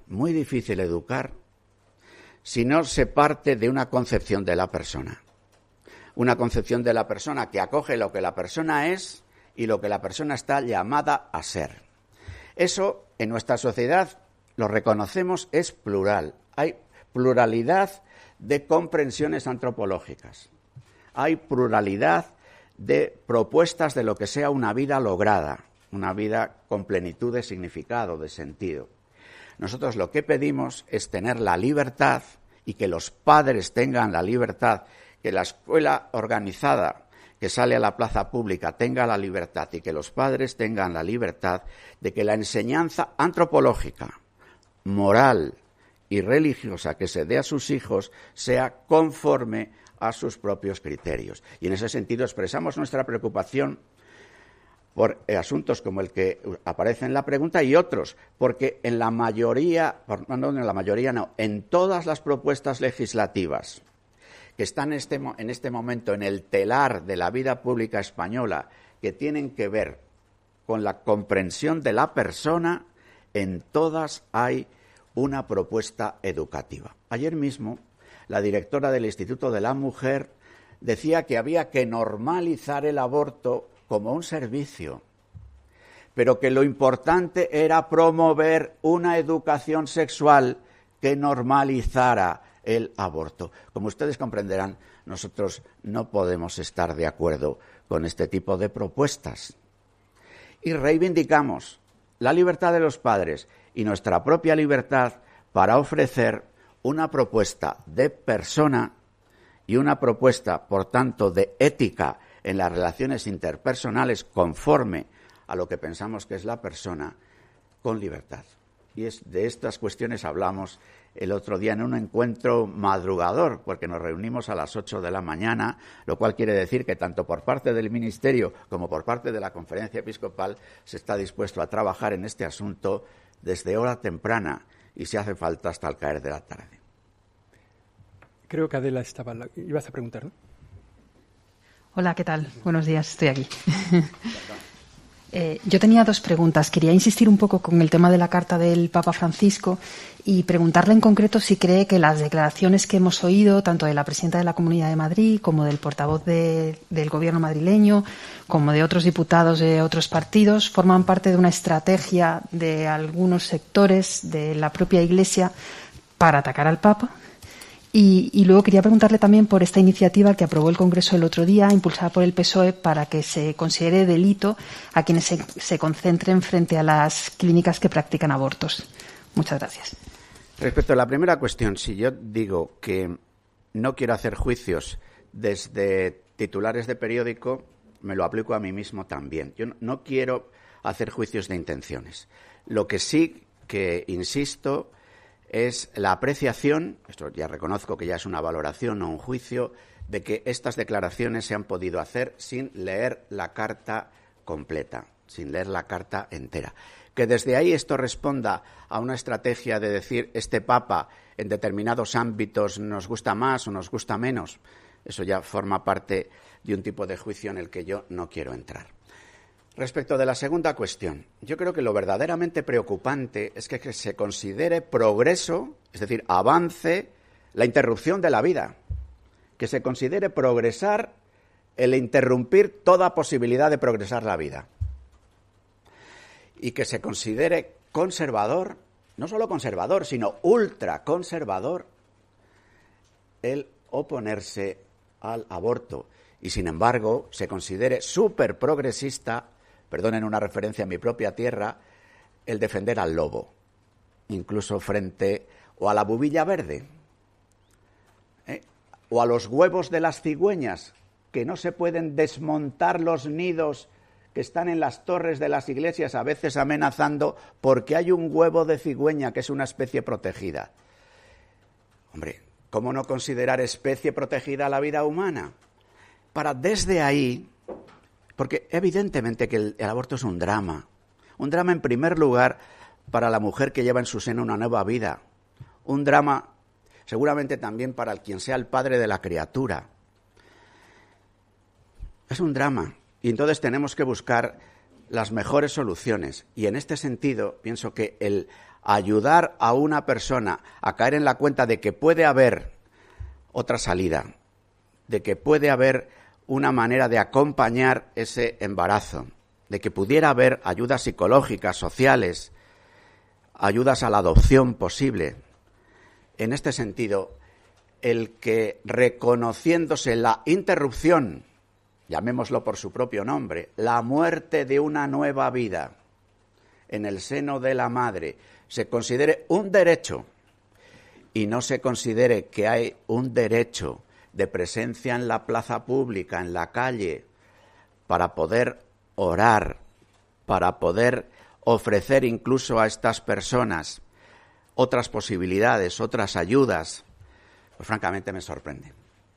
si no se parte de una concepción de la persona. Una concepción de la persona que acoge lo que la persona es y lo que la persona está llamada a ser. Eso en nuestra sociedad, lo reconocemos, es plural. Hay pluralidad de comprensiones antropológicas. Hay pluralidad de propuestas de lo que sea una vida lograda, una vida con plenitud de significado, de sentido. Nosotros lo que pedimos es tener la libertad y que los padres tengan la libertad, que la escuela organizada que sale a la plaza pública tenga la libertad y que los padres tengan la libertad de que la enseñanza antropológica, moral y religiosa que se dé a sus hijos sea conforme a sus propios criterios. Y en ese sentido expresamos nuestra preocupación por asuntos como el que aparece en la pregunta y otros, porque en la mayoría, en todas las propuestas legislativas que están en este momento en el telar de la vida pública española, que tienen que ver con la comprensión de la persona, en todas hay una propuesta educativa. Ayer mismo, la directora del Instituto de la Mujer decía que había que normalizar el aborto como un servicio, pero que lo importante era promover una educación sexual que normalizara el aborto. Como ustedes comprenderán, nosotros no podemos estar de acuerdo con este tipo de propuestas. Y reivindicamos la libertad de los padres y nuestra propia libertad para ofrecer una propuesta de persona y una propuesta, por tanto, de ética en las relaciones interpersonales conforme a lo que pensamos que es la persona, con libertad. Y de estas cuestiones hablamos el otro día en un encuentro madrugador, porque nos reunimos a las 8 de la mañana, lo cual quiere decir que tanto por parte del Ministerio como por parte de la Conferencia Episcopal se está dispuesto a trabajar en este asunto desde hora temprana y si hace falta hasta el caer de la tarde. Creo que Adela ibas a preguntar, ¿no? Hola, ¿qué tal? Buenos días, estoy aquí. Yo tenía dos preguntas. Quería insistir un poco con el tema de la carta del Papa Francisco y preguntarle en concreto si cree que las declaraciones que hemos oído, tanto de la presidenta de la Comunidad de Madrid como del portavoz del Gobierno madrileño, como de otros diputados de otros partidos, forman parte de una estrategia de algunos sectores de la propia Iglesia para atacar al Papa. Y luego quería preguntarle también por esta iniciativa que aprobó el Congreso el otro día, impulsada por el PSOE, para que se considere delito a quienes se concentren frente a las clínicas que practican abortos. Muchas gracias. Respecto a la primera cuestión, si yo digo que no quiero hacer juicios desde titulares de periódico, me lo aplico a mí mismo también. Yo no quiero hacer juicios de intenciones. Lo que sí que insisto es la apreciación, esto ya reconozco que ya es una valoración o un juicio, de que estas declaraciones se han podido hacer sin leer la carta completa, sin leer la carta entera. Que desde ahí esto responda a una estrategia de decir este Papa en determinados ámbitos nos gusta más o nos gusta menos, eso ya forma parte de un tipo de juicio en el que yo no quiero entrar. Respecto de la segunda cuestión, yo creo que lo verdaderamente preocupante es que se considere progreso, es decir, avance, la interrupción de la vida, que se considere progresar el interrumpir toda posibilidad de progresar la vida y que se considere conservador, no solo conservador, sino ultraconservador, el oponerse al aborto y, sin embargo, se considere súper progresista, perdonen una referencia a mi propia tierra, el defender al lobo, incluso frente o a la bubilla verde, o a los huevos de las cigüeñas, que no se pueden desmontar los nidos que están en las torres de las iglesias, a veces amenazando porque hay un huevo de cigüeña que es una especie protegida. Hombre, ¿cómo no considerar especie protegida la vida humana? Para desde ahí, porque evidentemente que el aborto es un drama en primer lugar para la mujer que lleva en su seno una nueva vida, un drama seguramente también para quien sea el padre de la criatura. Es un drama y entonces tenemos que buscar las mejores soluciones y en este sentido pienso que el ayudar a una persona a caer en la cuenta de que puede haber otra salida, de que puede haber una manera de acompañar ese embarazo, de que pudiera haber ayudas psicológicas, sociales, ayudas a la adopción posible. En este sentido, el que reconociéndose la interrupción, llamémoslo por su propio nombre, la muerte de una nueva vida en el seno de la madre, se considere un derecho y no se considere que hay un derecho de presencia en la plaza pública, en la calle, para poder orar, para poder ofrecer incluso a estas personas otras posibilidades, otras ayudas, pues francamente me sorprende.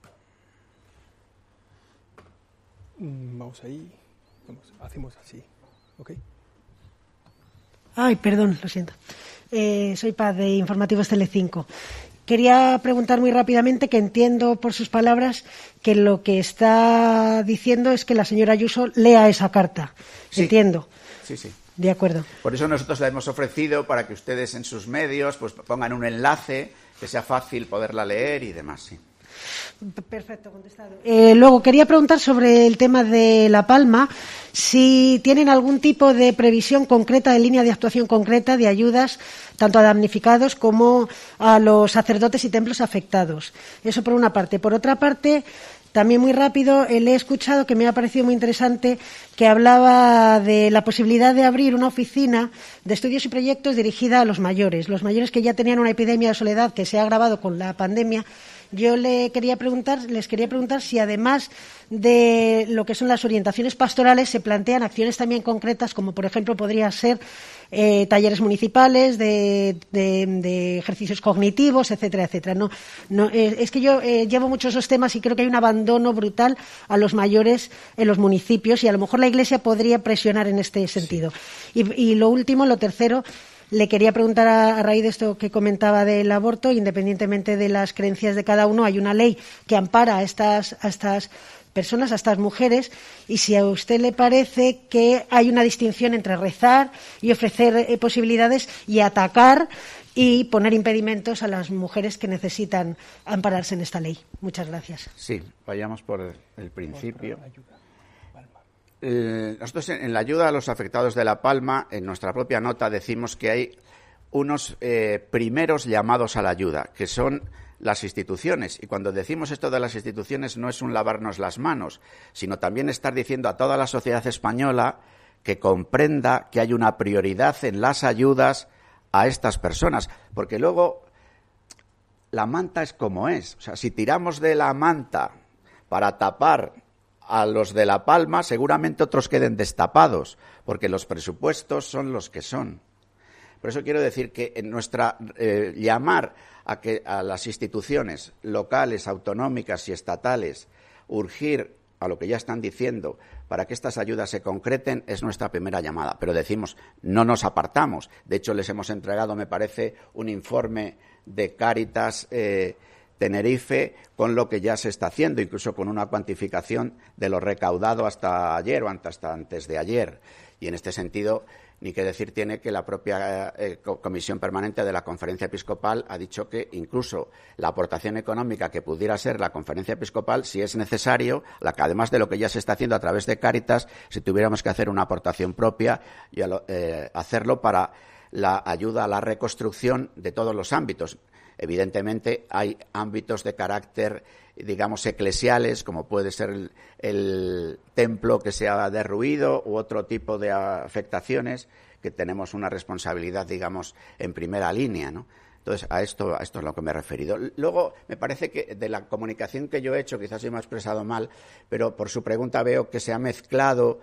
Vamos ahí, hacemos así, ¿ok? Ay, perdón, lo siento. Soy Paz, de Informativos Telecinco. Quería preguntar muy rápidamente, que entiendo por sus palabras que lo que está diciendo es que la señora Ayuso lea esa carta. Sí. Entiendo. Sí, sí. De acuerdo. Por eso nosotros la hemos ofrecido para que ustedes en sus medios pues pongan un enlace que sea fácil poderla leer y demás, sí. Perfecto, contestado. Luego, quería preguntar sobre el tema de La Palma, si tienen algún tipo de previsión concreta, de línea de actuación concreta, de ayudas, tanto a damnificados como a los sacerdotes y templos afectados. Eso por una parte. Por otra parte, también muy rápido, le he escuchado, que me ha parecido muy interesante, que hablaba de la posibilidad de abrir una oficina de estudios y proyectos dirigida a los mayores que ya tenían una epidemia de soledad que se ha agravado con la pandemia. Yo les quería preguntar si, además de lo que son las orientaciones pastorales, se plantean acciones también concretas, como por ejemplo podría ser talleres municipales de ejercicios cognitivos, etcétera, etcétera. Es que yo llevo mucho esos temas y creo que hay un abandono brutal a los mayores en los municipios, y a lo mejor la Iglesia podría presionar en este sentido. Y lo último, lo tercero, le quería preguntar, a raíz de esto que comentaba del aborto, independientemente de las creencias de cada uno, hay una ley que ampara a estas personas, a estas mujeres, y si a usted le parece que hay una distinción entre rezar y ofrecer posibilidades y atacar y poner impedimentos a las mujeres que necesitan ampararse en esta ley. Muchas gracias. Sí, vayamos por el principio. Nosotros en la ayuda a los afectados de La Palma, en nuestra propia nota decimos que hay unos primeros llamados a la ayuda, que son las instituciones. Y cuando decimos esto de las instituciones no es un lavarnos las manos, sino también estar diciendo a toda la sociedad española que comprenda que hay una prioridad en las ayudas a estas personas. Porque luego la manta es como es. O sea, si tiramos de la manta para tapar a los de La Palma, seguramente otros queden destapados, porque los presupuestos son los que son. Por eso quiero decir que en nuestra llamar a las instituciones locales, autonómicas y estatales, urgir a lo que ya están diciendo para que estas ayudas se concreten, es nuestra primera llamada. Pero decimos, no nos apartamos. De hecho, les hemos entregado, me parece, un informe de Cáritas Tenerife con lo que ya se está haciendo, incluso con una cuantificación de lo recaudado hasta ayer o hasta antes de ayer. Y en este sentido, ni que decir tiene que la propia Comisión Permanente de la Conferencia Episcopal ha dicho que incluso la aportación económica que pudiera ser la Conferencia Episcopal, si es necesario, además de lo que ya se está haciendo a través de Cáritas, si tuviéramos que hacer una aportación propia y hacerlo para la ayuda a la reconstrucción de todos los ámbitos. Evidentemente hay ámbitos de carácter, digamos, eclesiales, como puede ser el templo que se ha derruido u otro tipo de afectaciones, que tenemos una responsabilidad, digamos, en primera línea, ¿no? Entonces, a esto es a lo que me he referido. Luego, me parece que de la comunicación que yo he hecho, quizás yo me he expresado mal, pero por su pregunta veo que se ha mezclado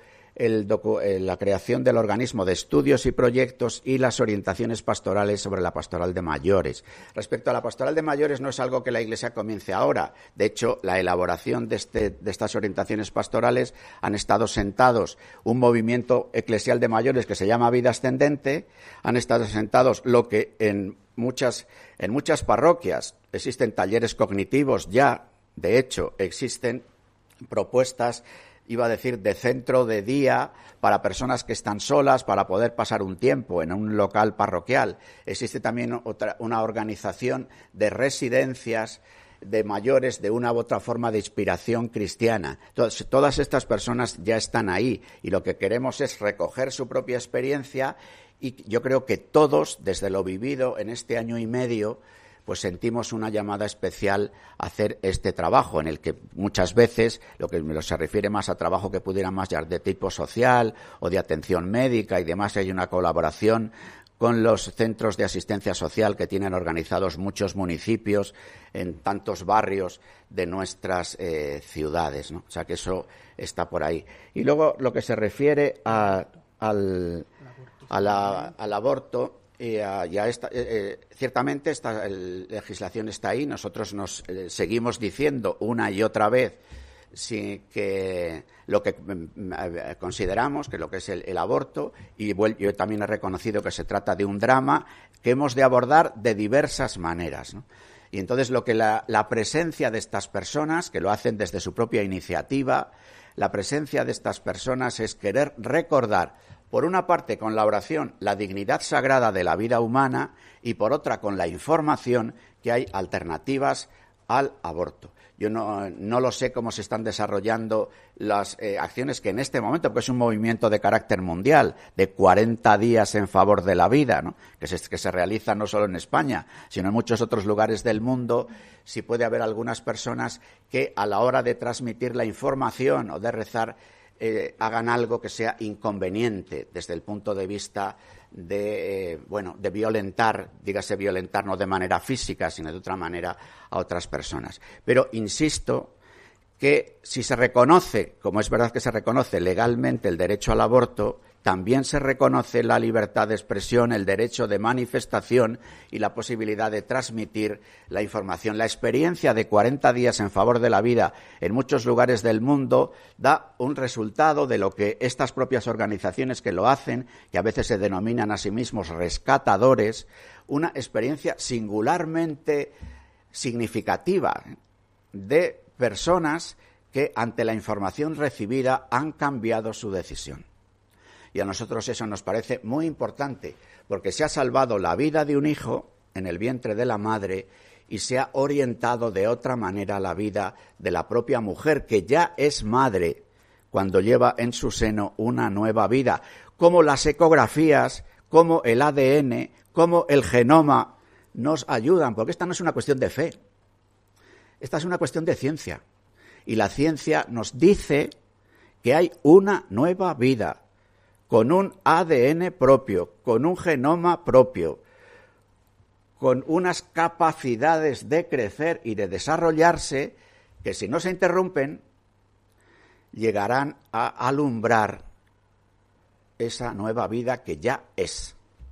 la creación del organismo de estudios y proyectos y las orientaciones pastorales sobre la pastoral de mayores. Respecto a la pastoral de mayores, no es algo que la Iglesia comience ahora. De hecho, la elaboración de estas orientaciones pastorales han estado sentados un movimiento eclesial de mayores que se llama Vida Ascendente, han estado sentados lo que en muchas parroquias existen talleres cognitivos ya, de hecho, existen propuestas, iba a decir, de centro de día para personas que están solas, para poder pasar un tiempo en un local parroquial. Existe también una organización de residencias de mayores de una u otra forma de inspiración cristiana. Todas estas personas ya están ahí y lo que queremos es recoger su propia experiencia y yo creo que todos, desde lo vivido en este año y medio, pues sentimos una llamada especial a hacer este trabajo, en el que muchas veces, lo que se refiere más a trabajo que pudiera más ya de tipo social o de atención médica y demás, hay una colaboración con los centros de asistencia social que tienen organizados muchos municipios en tantos barrios de nuestras ciudades, ¿no? O sea que eso está por ahí. Y luego lo que se refiere al aborto, ciertamente esta legislación está ahí. Nosotros nos seguimos diciendo una y otra vez que lo que consideramos que lo que es el aborto, y yo también he reconocido que se trata de un drama que hemos de abordar de diversas maneras, ¿no? Y entonces lo que la presencia de estas personas, que lo hacen desde su propia iniciativa, la presencia de estas personas es querer recordar, por una parte con la oración, la dignidad sagrada de la vida humana y por otra con la información que hay alternativas al aborto. Yo no lo sé cómo se están desarrollando las acciones que en este momento, porque es un movimiento de carácter mundial, de 40 días en favor de la vida, ¿no? que se realiza no solo en España, sino en muchos otros lugares del mundo. Si puede haber algunas personas que a la hora de transmitir la información o de rezar hagan algo que sea inconveniente desde el punto de vista de violentar, dígase violentar no de manera física, sino de otra manera a otras personas. Pero insisto que si se reconoce, como es verdad que se reconoce legalmente el derecho al aborto, también se reconoce la libertad de expresión, el derecho de manifestación y la posibilidad de transmitir la información. La experiencia de 40 días en favor de la vida en muchos lugares del mundo da un resultado de lo que estas propias organizaciones que lo hacen, que a veces se denominan a sí mismos rescatadores, una experiencia singularmente significativa de personas que ante la información recibida han cambiado su decisión. Y a nosotros eso nos parece muy importante, porque se ha salvado la vida de un hijo en el vientre de la madre y se ha orientado de otra manera la vida de la propia mujer, que ya es madre cuando lleva en su seno una nueva vida. Como las ecografías, como el ADN, como el genoma nos ayudan, porque esta no es una cuestión de fe, esta es una cuestión de ciencia. Y la ciencia nos dice que hay una nueva vida, con un ADN propio, con un genoma propio, con unas capacidades de crecer y de desarrollarse que, si no se interrumpen, llegarán a alumbrar esa nueva vida que ya es.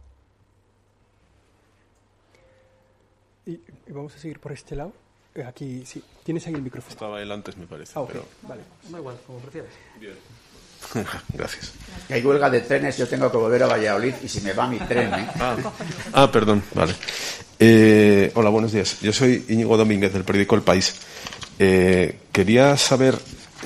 Y vamos a seguir por este lado. Aquí, sí. ¿Tienes ahí el micrófono? Estaba él antes, me parece. Okay. Pero... Vale. Da igual, como prefieras. Bien. Gracias. Hay huelga de trenes, yo tengo que volver a Valladolid y si me va mi tren, ¿eh? Perdón, vale. Hola, buenos días. Yo soy Íñigo Domínguez, del periódico El País. Quería saber,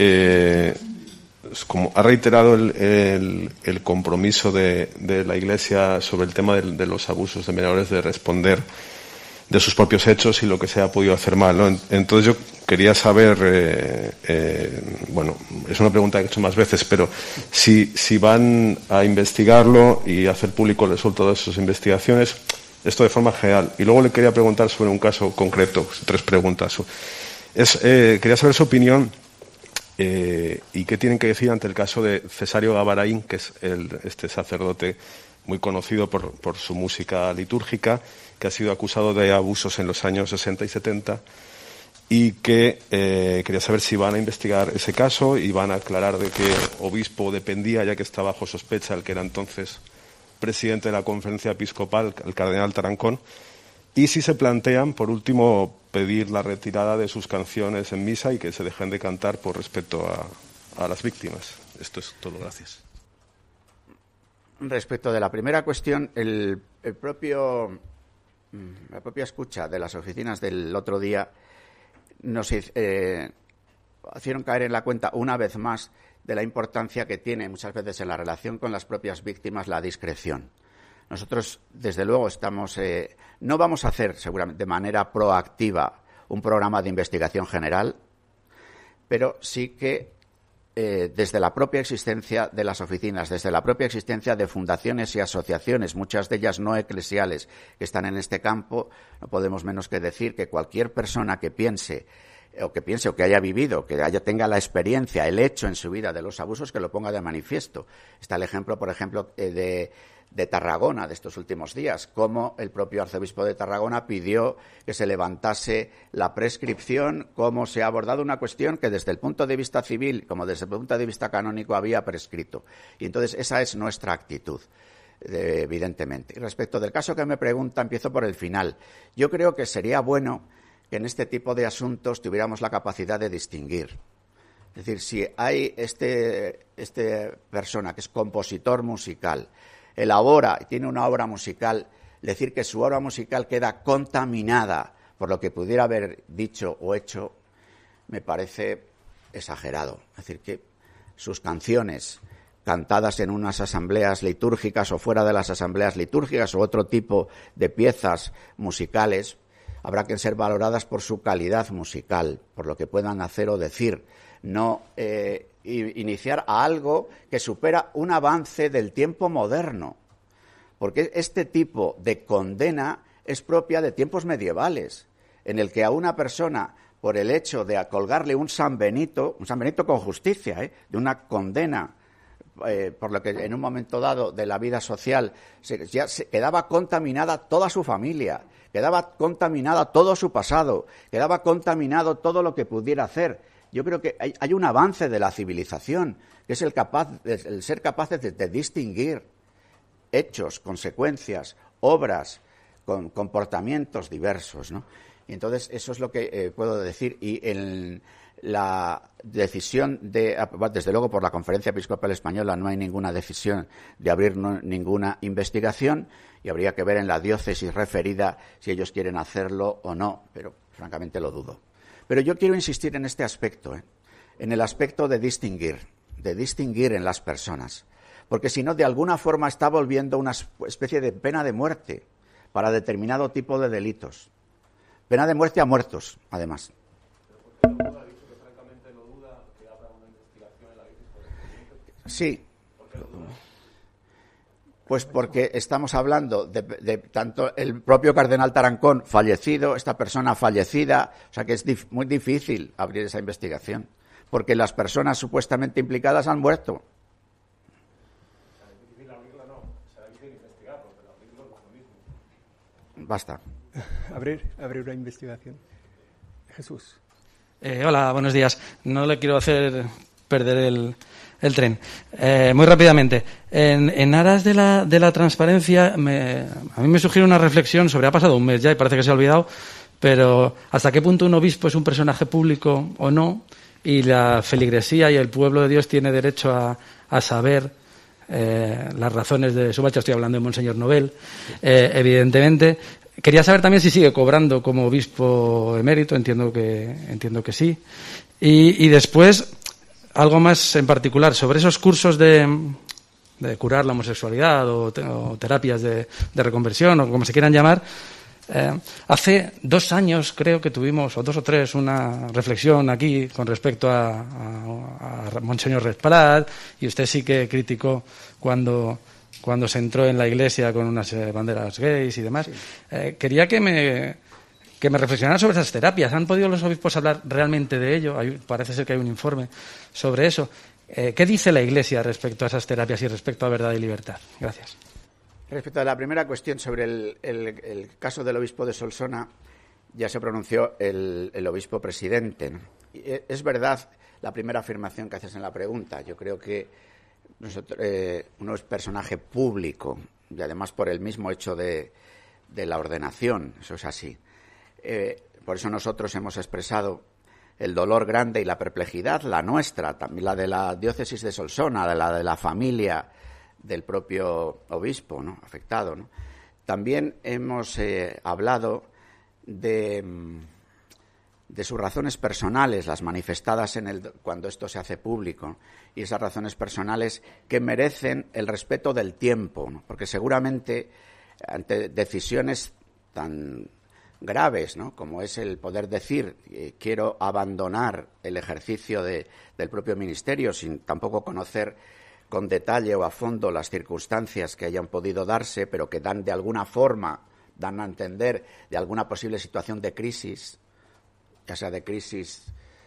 como ha reiterado el compromiso de la Iglesia sobre el tema de los abusos de menores, de responder de sus propios hechos y lo que se ha podido hacer mal, ¿no? Entonces yo quería saber, es una pregunta que he hecho más veces, pero si van a investigarlo y hacer público el resultado de sus investigaciones, esto de forma general. Y luego le quería preguntar sobre un caso concreto, 3 preguntas. Quería saber su opinión y qué tienen que decir ante el caso de Cesario Gavarain, que es este sacerdote muy conocido por su música litúrgica, que ha sido acusado de abusos en los años 60 y 70 y que quería saber si van a investigar ese caso y van a aclarar de qué obispo dependía, ya que está bajo sospecha el que era entonces presidente de la Conferencia Episcopal, el cardenal Tarancón, y si se plantean, por último, pedir la retirada de sus canciones en misa y que se dejen de cantar por respeto a las víctimas. Esto es todo, gracias. Respecto de la primera cuestión, la propia escucha de las oficinas del otro día nos hicieron caer en la cuenta una vez más de la importancia que tiene muchas veces en la relación con las propias víctimas la discreción. Nosotros, desde luego, no vamos a hacer seguramente de manera proactiva un programa de investigación general, pero sí que desde la propia existencia de las oficinas, desde la propia existencia de fundaciones y asociaciones, muchas de ellas no eclesiales, que están en este campo, no podemos menos que decir que cualquier persona que piense o que haya vivido, tenga la experiencia, el hecho en su vida de los abusos, que lo ponga de manifiesto. Está el ejemplo, por ejemplo, de Tarragona de estos últimos días, cómo el propio arzobispo de Tarragona pidió que se levantase la prescripción, cómo se ha abordado una cuestión que desde el punto de vista civil como desde el punto de vista canónico había prescrito. Y entonces esa es nuestra actitud, evidentemente. Y respecto del caso que me pregunta, empiezo por el final. Yo creo que sería bueno que en este tipo de asuntos tuviéramos la capacidad de distinguir. Es decir, si hay este persona que es compositor musical, elabora y tiene una obra musical, decir que su obra musical queda contaminada por lo que pudiera haber dicho o hecho, me parece exagerado. Es decir, que sus canciones cantadas en unas asambleas litúrgicas o fuera de las asambleas litúrgicas o otro tipo de piezas musicales, habrá que ser valoradas por su calidad musical, por lo que puedan hacer o decir, no iniciar a algo que supera un avance del tiempo moderno, porque este tipo de condena es propia de tiempos medievales, en el que a una persona, por el hecho de colgarle un San Benito con justicia, de una condena, por lo que en un momento dado de la vida social ya quedaba contaminada toda su familia, quedaba contaminada todo su pasado, quedaba contaminado todo lo que pudiera hacer. Yo creo que hay un avance de la civilización, que es el ser capaces de distinguir hechos, consecuencias, obras, con comportamientos diversos, ¿no? Y entonces eso es lo que puedo decir. Y en la decisión desde luego por la Conferencia Episcopal Española no hay ninguna decisión de abrir ninguna investigación, y habría que ver en la diócesis referida si ellos quieren hacerlo o no, pero francamente lo dudo. Pero yo quiero insistir en este aspecto, en el aspecto de distinguir en las personas, porque si no, de alguna forma está volviendo una especie de pena de muerte para determinado tipo de delitos. Pena de muerte a muertos, además. Sí. Pues porque estamos hablando de tanto el propio cardenal Tarancón fallecido, esta persona fallecida, o sea que es muy difícil abrir esa investigación, porque las personas supuestamente implicadas han muerto. Basta. Abrir una investigación. Jesús. Hola, buenos días. No le quiero hacer perder el tren. Muy rápidamente, en aras de la transparencia, a mí me sugiere una reflexión sobre, ha pasado un mes ya y parece que se ha olvidado, pero hasta qué punto un obispo es un personaje público o no, y la feligresía y el pueblo de Dios tiene derecho a saber las razones de su marcha. Estoy hablando de Monseñor Nobel, evidentemente. Quería saber también si sigue cobrando como obispo emérito, entiendo que sí. Y después, algo más en particular, sobre esos cursos de curar la homosexualidad o terapias de reconversión o como se quieran llamar. Hace 2 años creo que tuvimos, o 2 o 3, una reflexión aquí con respecto a Monseñor Resprat, y usted sí que criticó cuando se entró en la iglesia con unas banderas gays y demás. Sí. Quería que me reflexionara sobre esas terapias. ¿Han podido los obispos hablar realmente de ello? Parece ser que hay un informe sobre eso. ¿Qué dice la Iglesia respecto a esas terapias y respecto a verdad y libertad? Gracias. Respecto a la primera cuestión sobre el caso del obispo de Solsona, ya se pronunció el obispo presidente, ¿no? Y es verdad la primera afirmación que haces en la pregunta. Yo creo que uno es personaje público, y además por el mismo hecho de la ordenación, eso es así. Por eso nosotros hemos expresado el dolor grande y la perplejidad, la nuestra, también la de la diócesis de Solsona, la de la familia del propio obispo, ¿no?, afectado, ¿no? También hemos hablado de sus razones personales, las manifestadas cuando esto se hace público, y esas razones personales que merecen el respeto del tiempo, ¿no? Porque seguramente ante decisiones tan graves, ¿no? Como es el poder decir quiero abandonar el ejercicio del propio ministerio sin tampoco conocer con detalle o a fondo las circunstancias que hayan podido darse, pero que dan de alguna forma, dan a entender de alguna posible situación de crisis, ya sea de crisis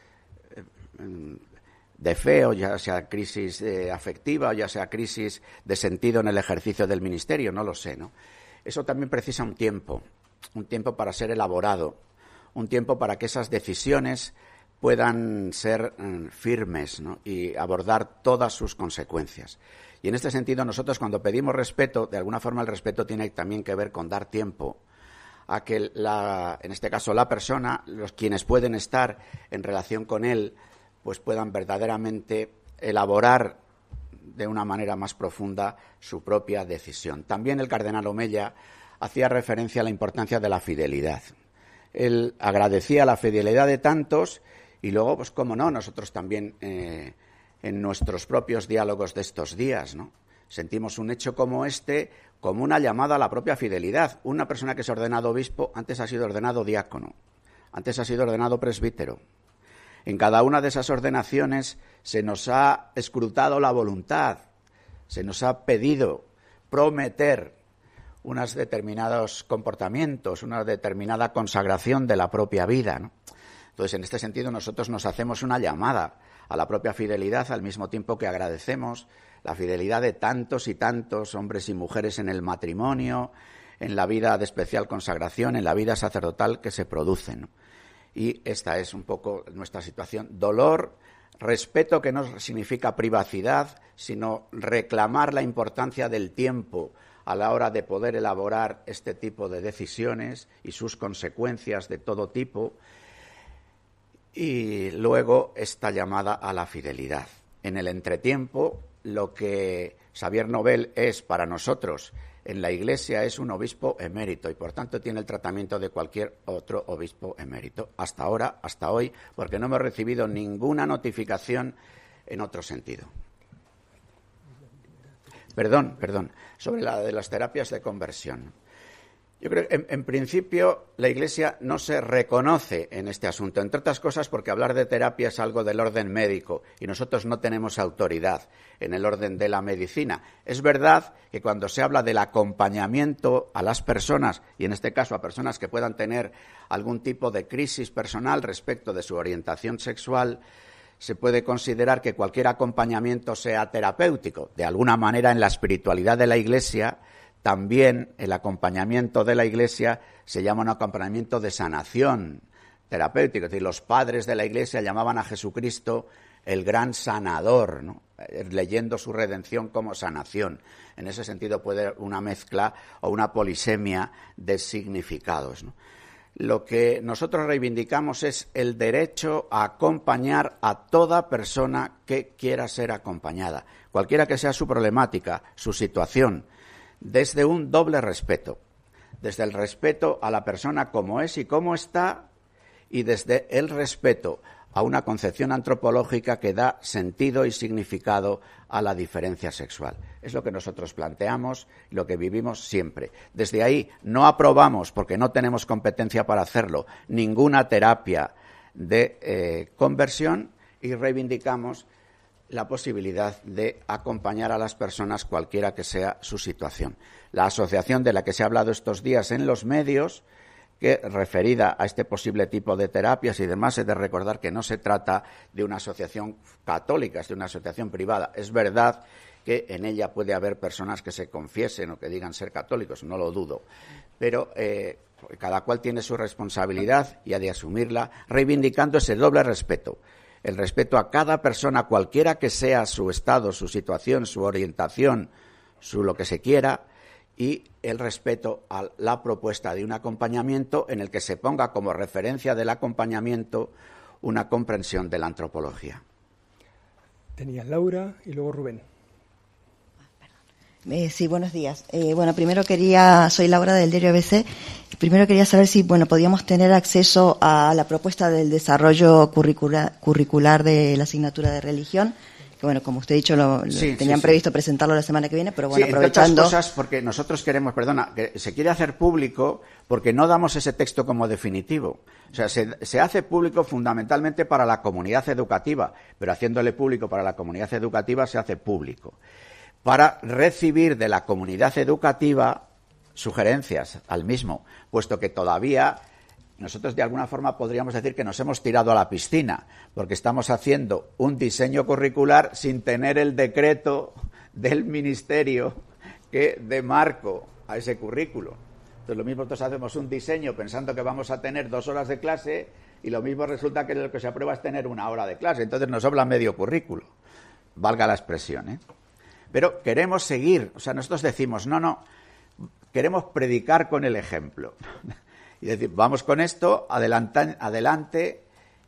de fe, o ya sea crisis afectiva, o ya sea crisis de sentido en el ejercicio del ministerio, no lo sé, ¿no? Eso también precisa un tiempo para ser elaborado, un tiempo para que esas decisiones puedan ser firmes, ¿no? Y abordar todas sus consecuencias. Y en este sentido, nosotros cuando pedimos respeto, de alguna forma el respeto tiene también que ver con dar tiempo a que, en este caso, la persona, quienes pueden estar en relación con él, pues puedan verdaderamente elaborar de una manera más profunda su propia decisión. También el cardenal Omeya hacía referencia a la importancia de la fidelidad. Él agradecía la fidelidad de tantos y luego, pues cómo no, nosotros también en nuestros propios diálogos de estos días, ¿no? Sentimos un hecho como este como una llamada a la propia fidelidad. Una persona que se ha ordenado obispo antes ha sido ordenado diácono, antes ha sido ordenado presbítero. En cada una de esas ordenaciones se nos ha escrutado la voluntad, se nos ha pedido prometer unos determinados comportamientos, una determinada consagración de la propia vida, ¿no? Entonces, en este sentido, nosotros nos hacemos una llamada a la propia fidelidad, al mismo tiempo que agradecemos la fidelidad de tantos y tantos hombres y mujeres en el matrimonio, en la vida de especial consagración, en la vida sacerdotal que se producen, ¿no? Y esta es un poco nuestra situación. Dolor, respeto, que no significa privacidad, sino reclamar la importancia del tiempo a la hora de poder elaborar este tipo de decisiones y sus consecuencias de todo tipo. Y luego esta llamada a la fidelidad. En el entretiempo, lo que Xavier Nobel es para nosotros en la Iglesia es un obispo emérito y, por tanto, tiene el tratamiento de cualquier otro obispo emérito. Hasta ahora, hasta hoy, porque no hemos recibido ninguna notificación en otro sentido. Perdón, sobre la de las terapias de conversión. Yo creo que, en principio, la Iglesia no se reconoce en este asunto, entre otras cosas porque hablar de terapia es algo del orden médico y nosotros no tenemos autoridad en el orden de la medicina. Es verdad que cuando se habla del acompañamiento a las personas, y en este caso a personas que puedan tener algún tipo de crisis personal respecto de su orientación sexual, se puede considerar que cualquier acompañamiento sea terapéutico. De alguna manera, en la espiritualidad de la Iglesia, también el acompañamiento de la Iglesia se llama un acompañamiento de sanación terapéutico. Es decir, los padres de la Iglesia llamaban a Jesucristo el gran sanador, ¿no? Leyendo su redención como sanación. En ese sentido puede haber una mezcla o una polisemia de significados, ¿no? Lo que nosotros reivindicamos es el derecho a acompañar a toda persona que quiera ser acompañada, cualquiera que sea su problemática, su situación, desde un doble respeto, desde el respeto a la persona como es y cómo está, y desde el respeto a una concepción antropológica que da sentido y significado a la diferencia sexual. Es lo que nosotros planteamos, lo que vivimos siempre. Desde ahí no aprobamos, porque no tenemos competencia para hacerlo, ninguna terapia de conversión, y reivindicamos la posibilidad de acompañar a las personas cualquiera que sea su situación. La asociación de la que se ha hablado estos días en los medios, que referida a este posible tipo de terapias y demás, es de recordar que no se trata de una asociación católica, es de una asociación privada. Es verdad que en ella puede haber personas que se confiesen o que digan ser católicos, no lo dudo, pero cada cual tiene su responsabilidad y ha de asumirla, reivindicando ese doble respeto. El respeto a cada persona, cualquiera que sea su estado, su situación, su orientación, su lo que se quiera, y el respeto a la propuesta de un acompañamiento en el que se ponga como referencia del acompañamiento una comprensión de la antropología. Tenía Laura y luego Rubén. Sí, buenos días. Primero soy Laura del diario ABC. Primero quería saber si, podíamos tener acceso a la propuesta del desarrollo curricular de la asignatura de religión, que bueno, como usted ha dicho, tenían sí. previsto presentarlo la semana que viene, pero bueno, sí, aprovechando... entre otras cosas, porque nosotros queremos, que se quiere hacer público porque no damos ese texto como definitivo. O sea, se hace público fundamentalmente para la comunidad educativa, pero haciéndole público para la comunidad educativa se hace público. Para recibir de la comunidad educativa sugerencias al mismo, puesto que todavía nosotros de alguna forma podríamos decir que nos hemos tirado a la piscina, porque estamos haciendo un diseño curricular sin tener el decreto del Ministerio que dé marco a ese currículo. Entonces lo mismo nosotros hacemos un diseño pensando que vamos a tener 2 horas de clase y lo mismo resulta que lo que se aprueba es tener 1 hora de clase. Entonces nos habla medio currículo, valga la expresión, ¿eh? Pero queremos seguir, o sea, nosotros decimos, no, queremos predicar con el ejemplo. Y decir, vamos con esto, adelante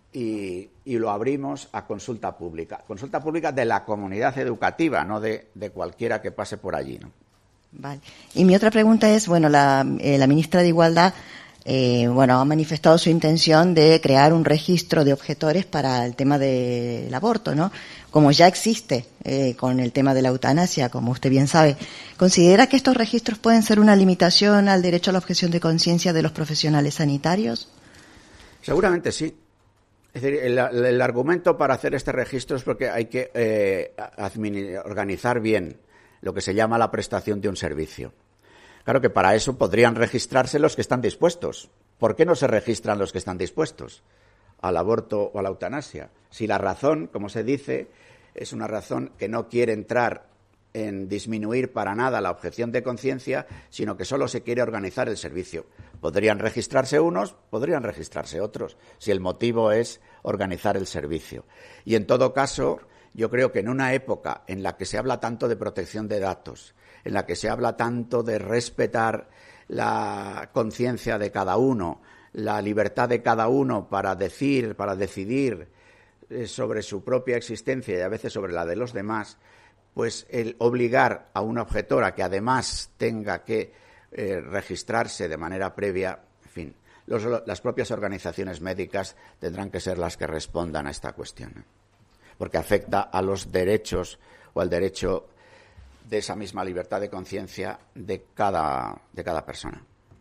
y lo abrimos a consulta pública. Consulta pública de la comunidad educativa, no de cualquiera que pase por allí, ¿no? Vale. Y mi otra pregunta es, bueno, la ministra de Igualdad, ha manifestado su intención de crear un registro de objetores para el tema del aborto, ¿no? Como ya existe con el tema de la eutanasia, como usted bien sabe, ¿considera que estos registros pueden ser una limitación al derecho a la objeción de conciencia de los profesionales sanitarios? Seguramente sí. Es decir, el argumento para hacer este registro es porque hay que organizar bien lo que se llama la prestación de un servicio. Claro que para eso podrían registrarse los que están dispuestos. ¿Por qué no se registran los que están dispuestos al aborto o a la eutanasia? Si la razón, como se dice, es una razón que no quiere entrar en disminuir para nada la objeción de conciencia, sino que solo se quiere organizar el servicio. Podrían registrarse unos, podrían registrarse otros, si el motivo es organizar el servicio. Y en todo caso, yo creo que en una época en la que se habla tanto de protección de datos, en la que se habla tanto de respetar la conciencia de cada uno, la libertad de cada uno para decidir sobre su propia existencia y a veces sobre la de los demás, pues el obligar a un objetor a que además tenga que registrarse de manera previa, en fin, las propias organizaciones médicas tendrán que ser las que respondan a esta cuestión, ¿no? Porque afecta a los derechos o al derecho de esa misma libertad de conciencia de cada persona.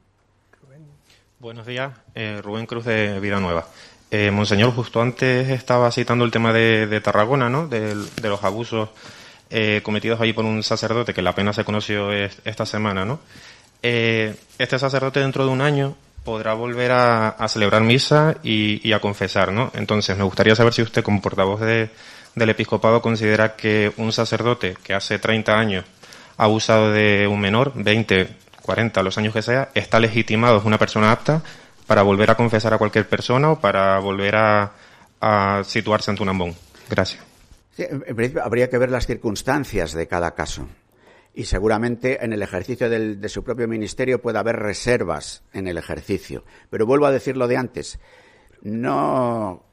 Buenos días, Rubén Cruz de Vida Nueva. Monseñor, justo antes estaba citando el tema de Tarragona, ¿no? De los abusos cometidos allí por un sacerdote, que la pena se conoció esta semana, ¿no? Este sacerdote dentro de un año podrá volver a celebrar misa y a confesar, ¿no? Entonces, me gustaría saber si usted, como portavoz del episcopado, considera que un sacerdote que hace 30 años ha abusado de un menor, 20, 40, los años que sea, está legitimado, es una persona apta para volver a confesar a cualquier persona o para volver a situarse ante un ambón. Gracias. Sí, en principio habría que ver las circunstancias de cada caso. Y seguramente en el ejercicio de su propio ministerio puede haber reservas en el ejercicio. Pero vuelvo a decir lo de antes. No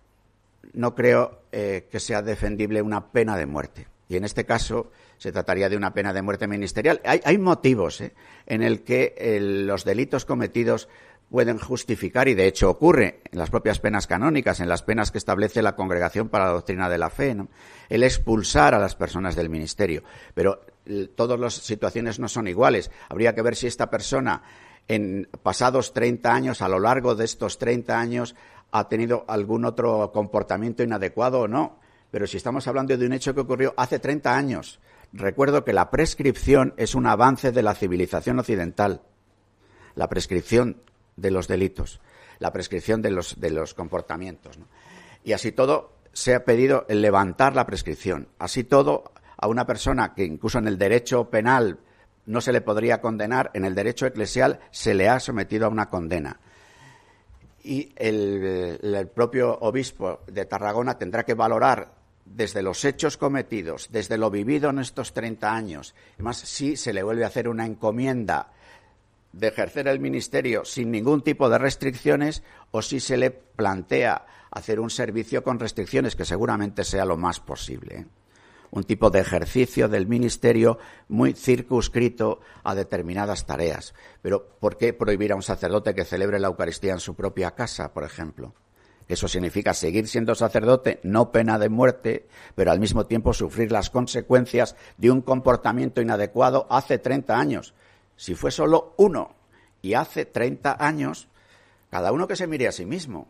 creo que sea defendible una pena de muerte. Y en este caso se trataría de una pena de muerte ministerial. Hay motivos en el que los delitos cometidos pueden justificar, y de hecho ocurre en las propias penas canónicas, en las penas que establece la Congregación para la Doctrina de la Fe, ¿no?, el expulsar a las personas del ministerio. Pero todas las situaciones no son iguales. Habría que ver si esta persona, en pasados 30 años, a lo largo de estos 30 años, ha tenido algún otro comportamiento inadecuado o no. Pero si estamos hablando de un hecho que ocurrió hace 30 años, recuerdo que la prescripción es un avance de la civilización occidental. La prescripción de los delitos, la prescripción de los comportamientos, ¿no? Y así todo se ha pedido el levantar la prescripción. Así todo, a una persona que incluso en el derecho penal no se le podría condenar, en el derecho eclesial se le ha sometido a una condena. Y el propio obispo de Tarragona tendrá que valorar desde los hechos cometidos, desde lo vivido en estos 30 años, además si se le vuelve a hacer una encomienda de ejercer el ministerio sin ningún tipo de restricciones o si se le plantea hacer un servicio con restricciones, que seguramente sea lo más posible, ¿eh? Un tipo de ejercicio del ministerio muy circunscrito a determinadas tareas. Pero ¿por qué prohibir a un sacerdote que celebre la Eucaristía en su propia casa, por ejemplo? Eso significa seguir siendo sacerdote, no pena de muerte, pero al mismo tiempo sufrir las consecuencias de un comportamiento inadecuado hace 30 años. Si fue solo uno y hace 30 años, cada uno que se mire a sí mismo.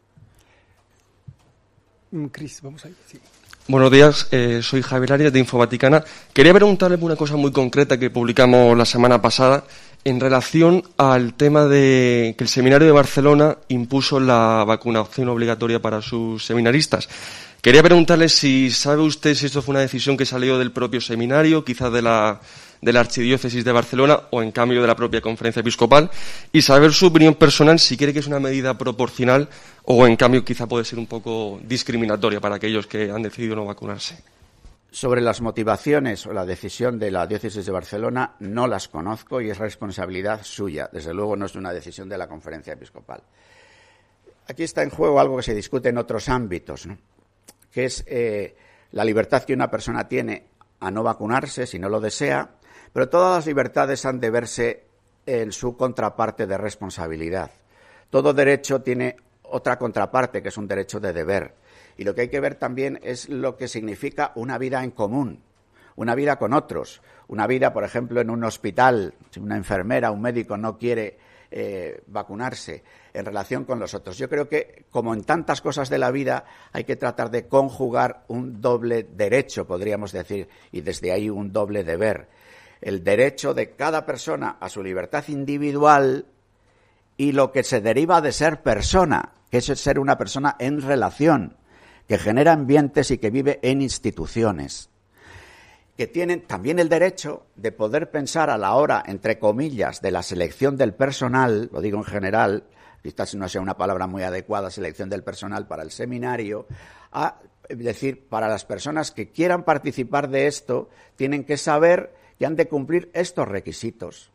Cris, vamos ahí. Sí. Buenos días, soy Javier Arias de Infovaticana. Quería preguntarle una cosa muy concreta que publicamos la semana pasada en relación al tema de que el Seminario de Barcelona impuso la vacunación obligatoria para sus seminaristas. Quería preguntarle si sabe usted si esto fue una decisión que salió del propio seminario, quizás de la Archidiócesis de Barcelona o en cambio de la propia Conferencia Episcopal, y saber su opinión personal si cree que es una medida proporcional o en cambio quizá puede ser un poco discriminatoria para aquellos que han decidido no vacunarse. Sobre las motivaciones o la decisión de la Diócesis de Barcelona no las conozco y es responsabilidad suya. Desde luego no es una decisión de la Conferencia Episcopal. Aquí está en juego algo que se discute en otros ámbitos, ¿no? Que es la libertad que una persona tiene a no vacunarse si no lo desea, pero todas las libertades han de verse en su contraparte de responsabilidad. Todo derecho tiene otra contraparte, que es un derecho de deber. Y lo que hay que ver también es lo que significa una vida en común, una vida con otros, una vida, por ejemplo, en un hospital, si una enfermera, un médico no quiere vacunarse en relación con los otros. Yo creo que, como en tantas cosas de la vida, hay que tratar de conjugar un doble derecho, podríamos decir, y desde ahí un doble deber. El derecho de cada persona a su libertad individual y lo que se deriva de ser persona, que es ser una persona en relación, que genera ambientes y que vive en instituciones, que tienen también el derecho de poder pensar a la hora, entre comillas, de la selección del personal, lo digo en general, quizás no sea una palabra muy adecuada, selección del personal para el seminario, es decir, para las personas que quieran participar de esto, tienen que saber que han de cumplir estos requisitos,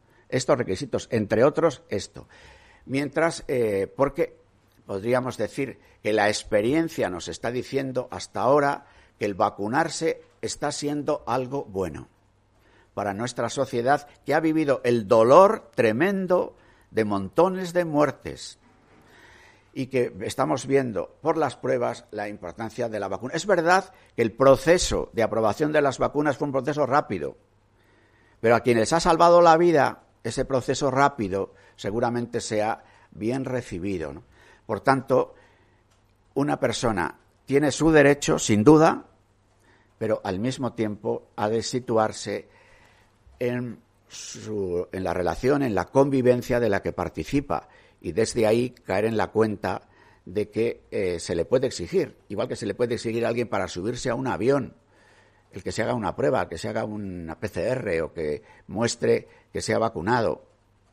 entre otros esto. Mientras, porque podríamos decir que la experiencia nos está diciendo hasta ahora que el vacunarse está siendo algo bueno para nuestra sociedad, que ha vivido el dolor tremendo de montones de muertes y que estamos viendo por las pruebas la importancia de la vacuna. Es verdad que el proceso de aprobación de las vacunas fue un proceso rápido, pero a quienes ha salvado la vida, ese proceso rápido seguramente sea bien recibido, ¿no? Por tanto, una persona tiene su derecho, sin duda, pero al mismo tiempo ha de situarse en la relación, en la convivencia de la que participa y desde ahí caer en la cuenta de que se le puede exigir, igual que se le puede exigir a alguien para subirse a un avión, el que se haga una prueba, que se haga una PCR o que muestre que se ha vacunado.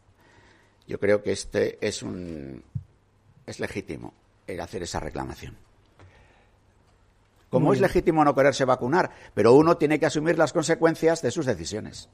Yo creo que es legítimo el hacer esa reclamación. Como es legítimo no quererse vacunar, pero uno tiene que asumir las consecuencias de sus decisiones.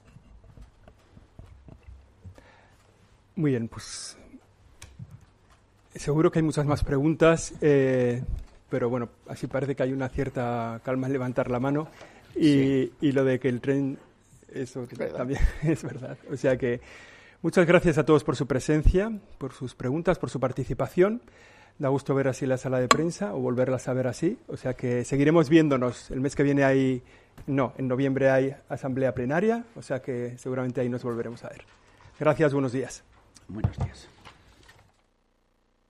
Muy bien, pues seguro que hay muchas más preguntas, pero bueno, así parece que hay una cierta calma en levantar la mano y lo de que el tren, eso también es verdad. O sea que muchas gracias a todos por su presencia, por sus preguntas, por su participación. Da gusto ver así la sala de prensa o volverlas a ver así. O sea que seguiremos viéndonos. El mes que viene en noviembre hay asamblea plenaria, o sea que seguramente ahí nos volveremos a ver. Gracias, buenos días. Buenos días.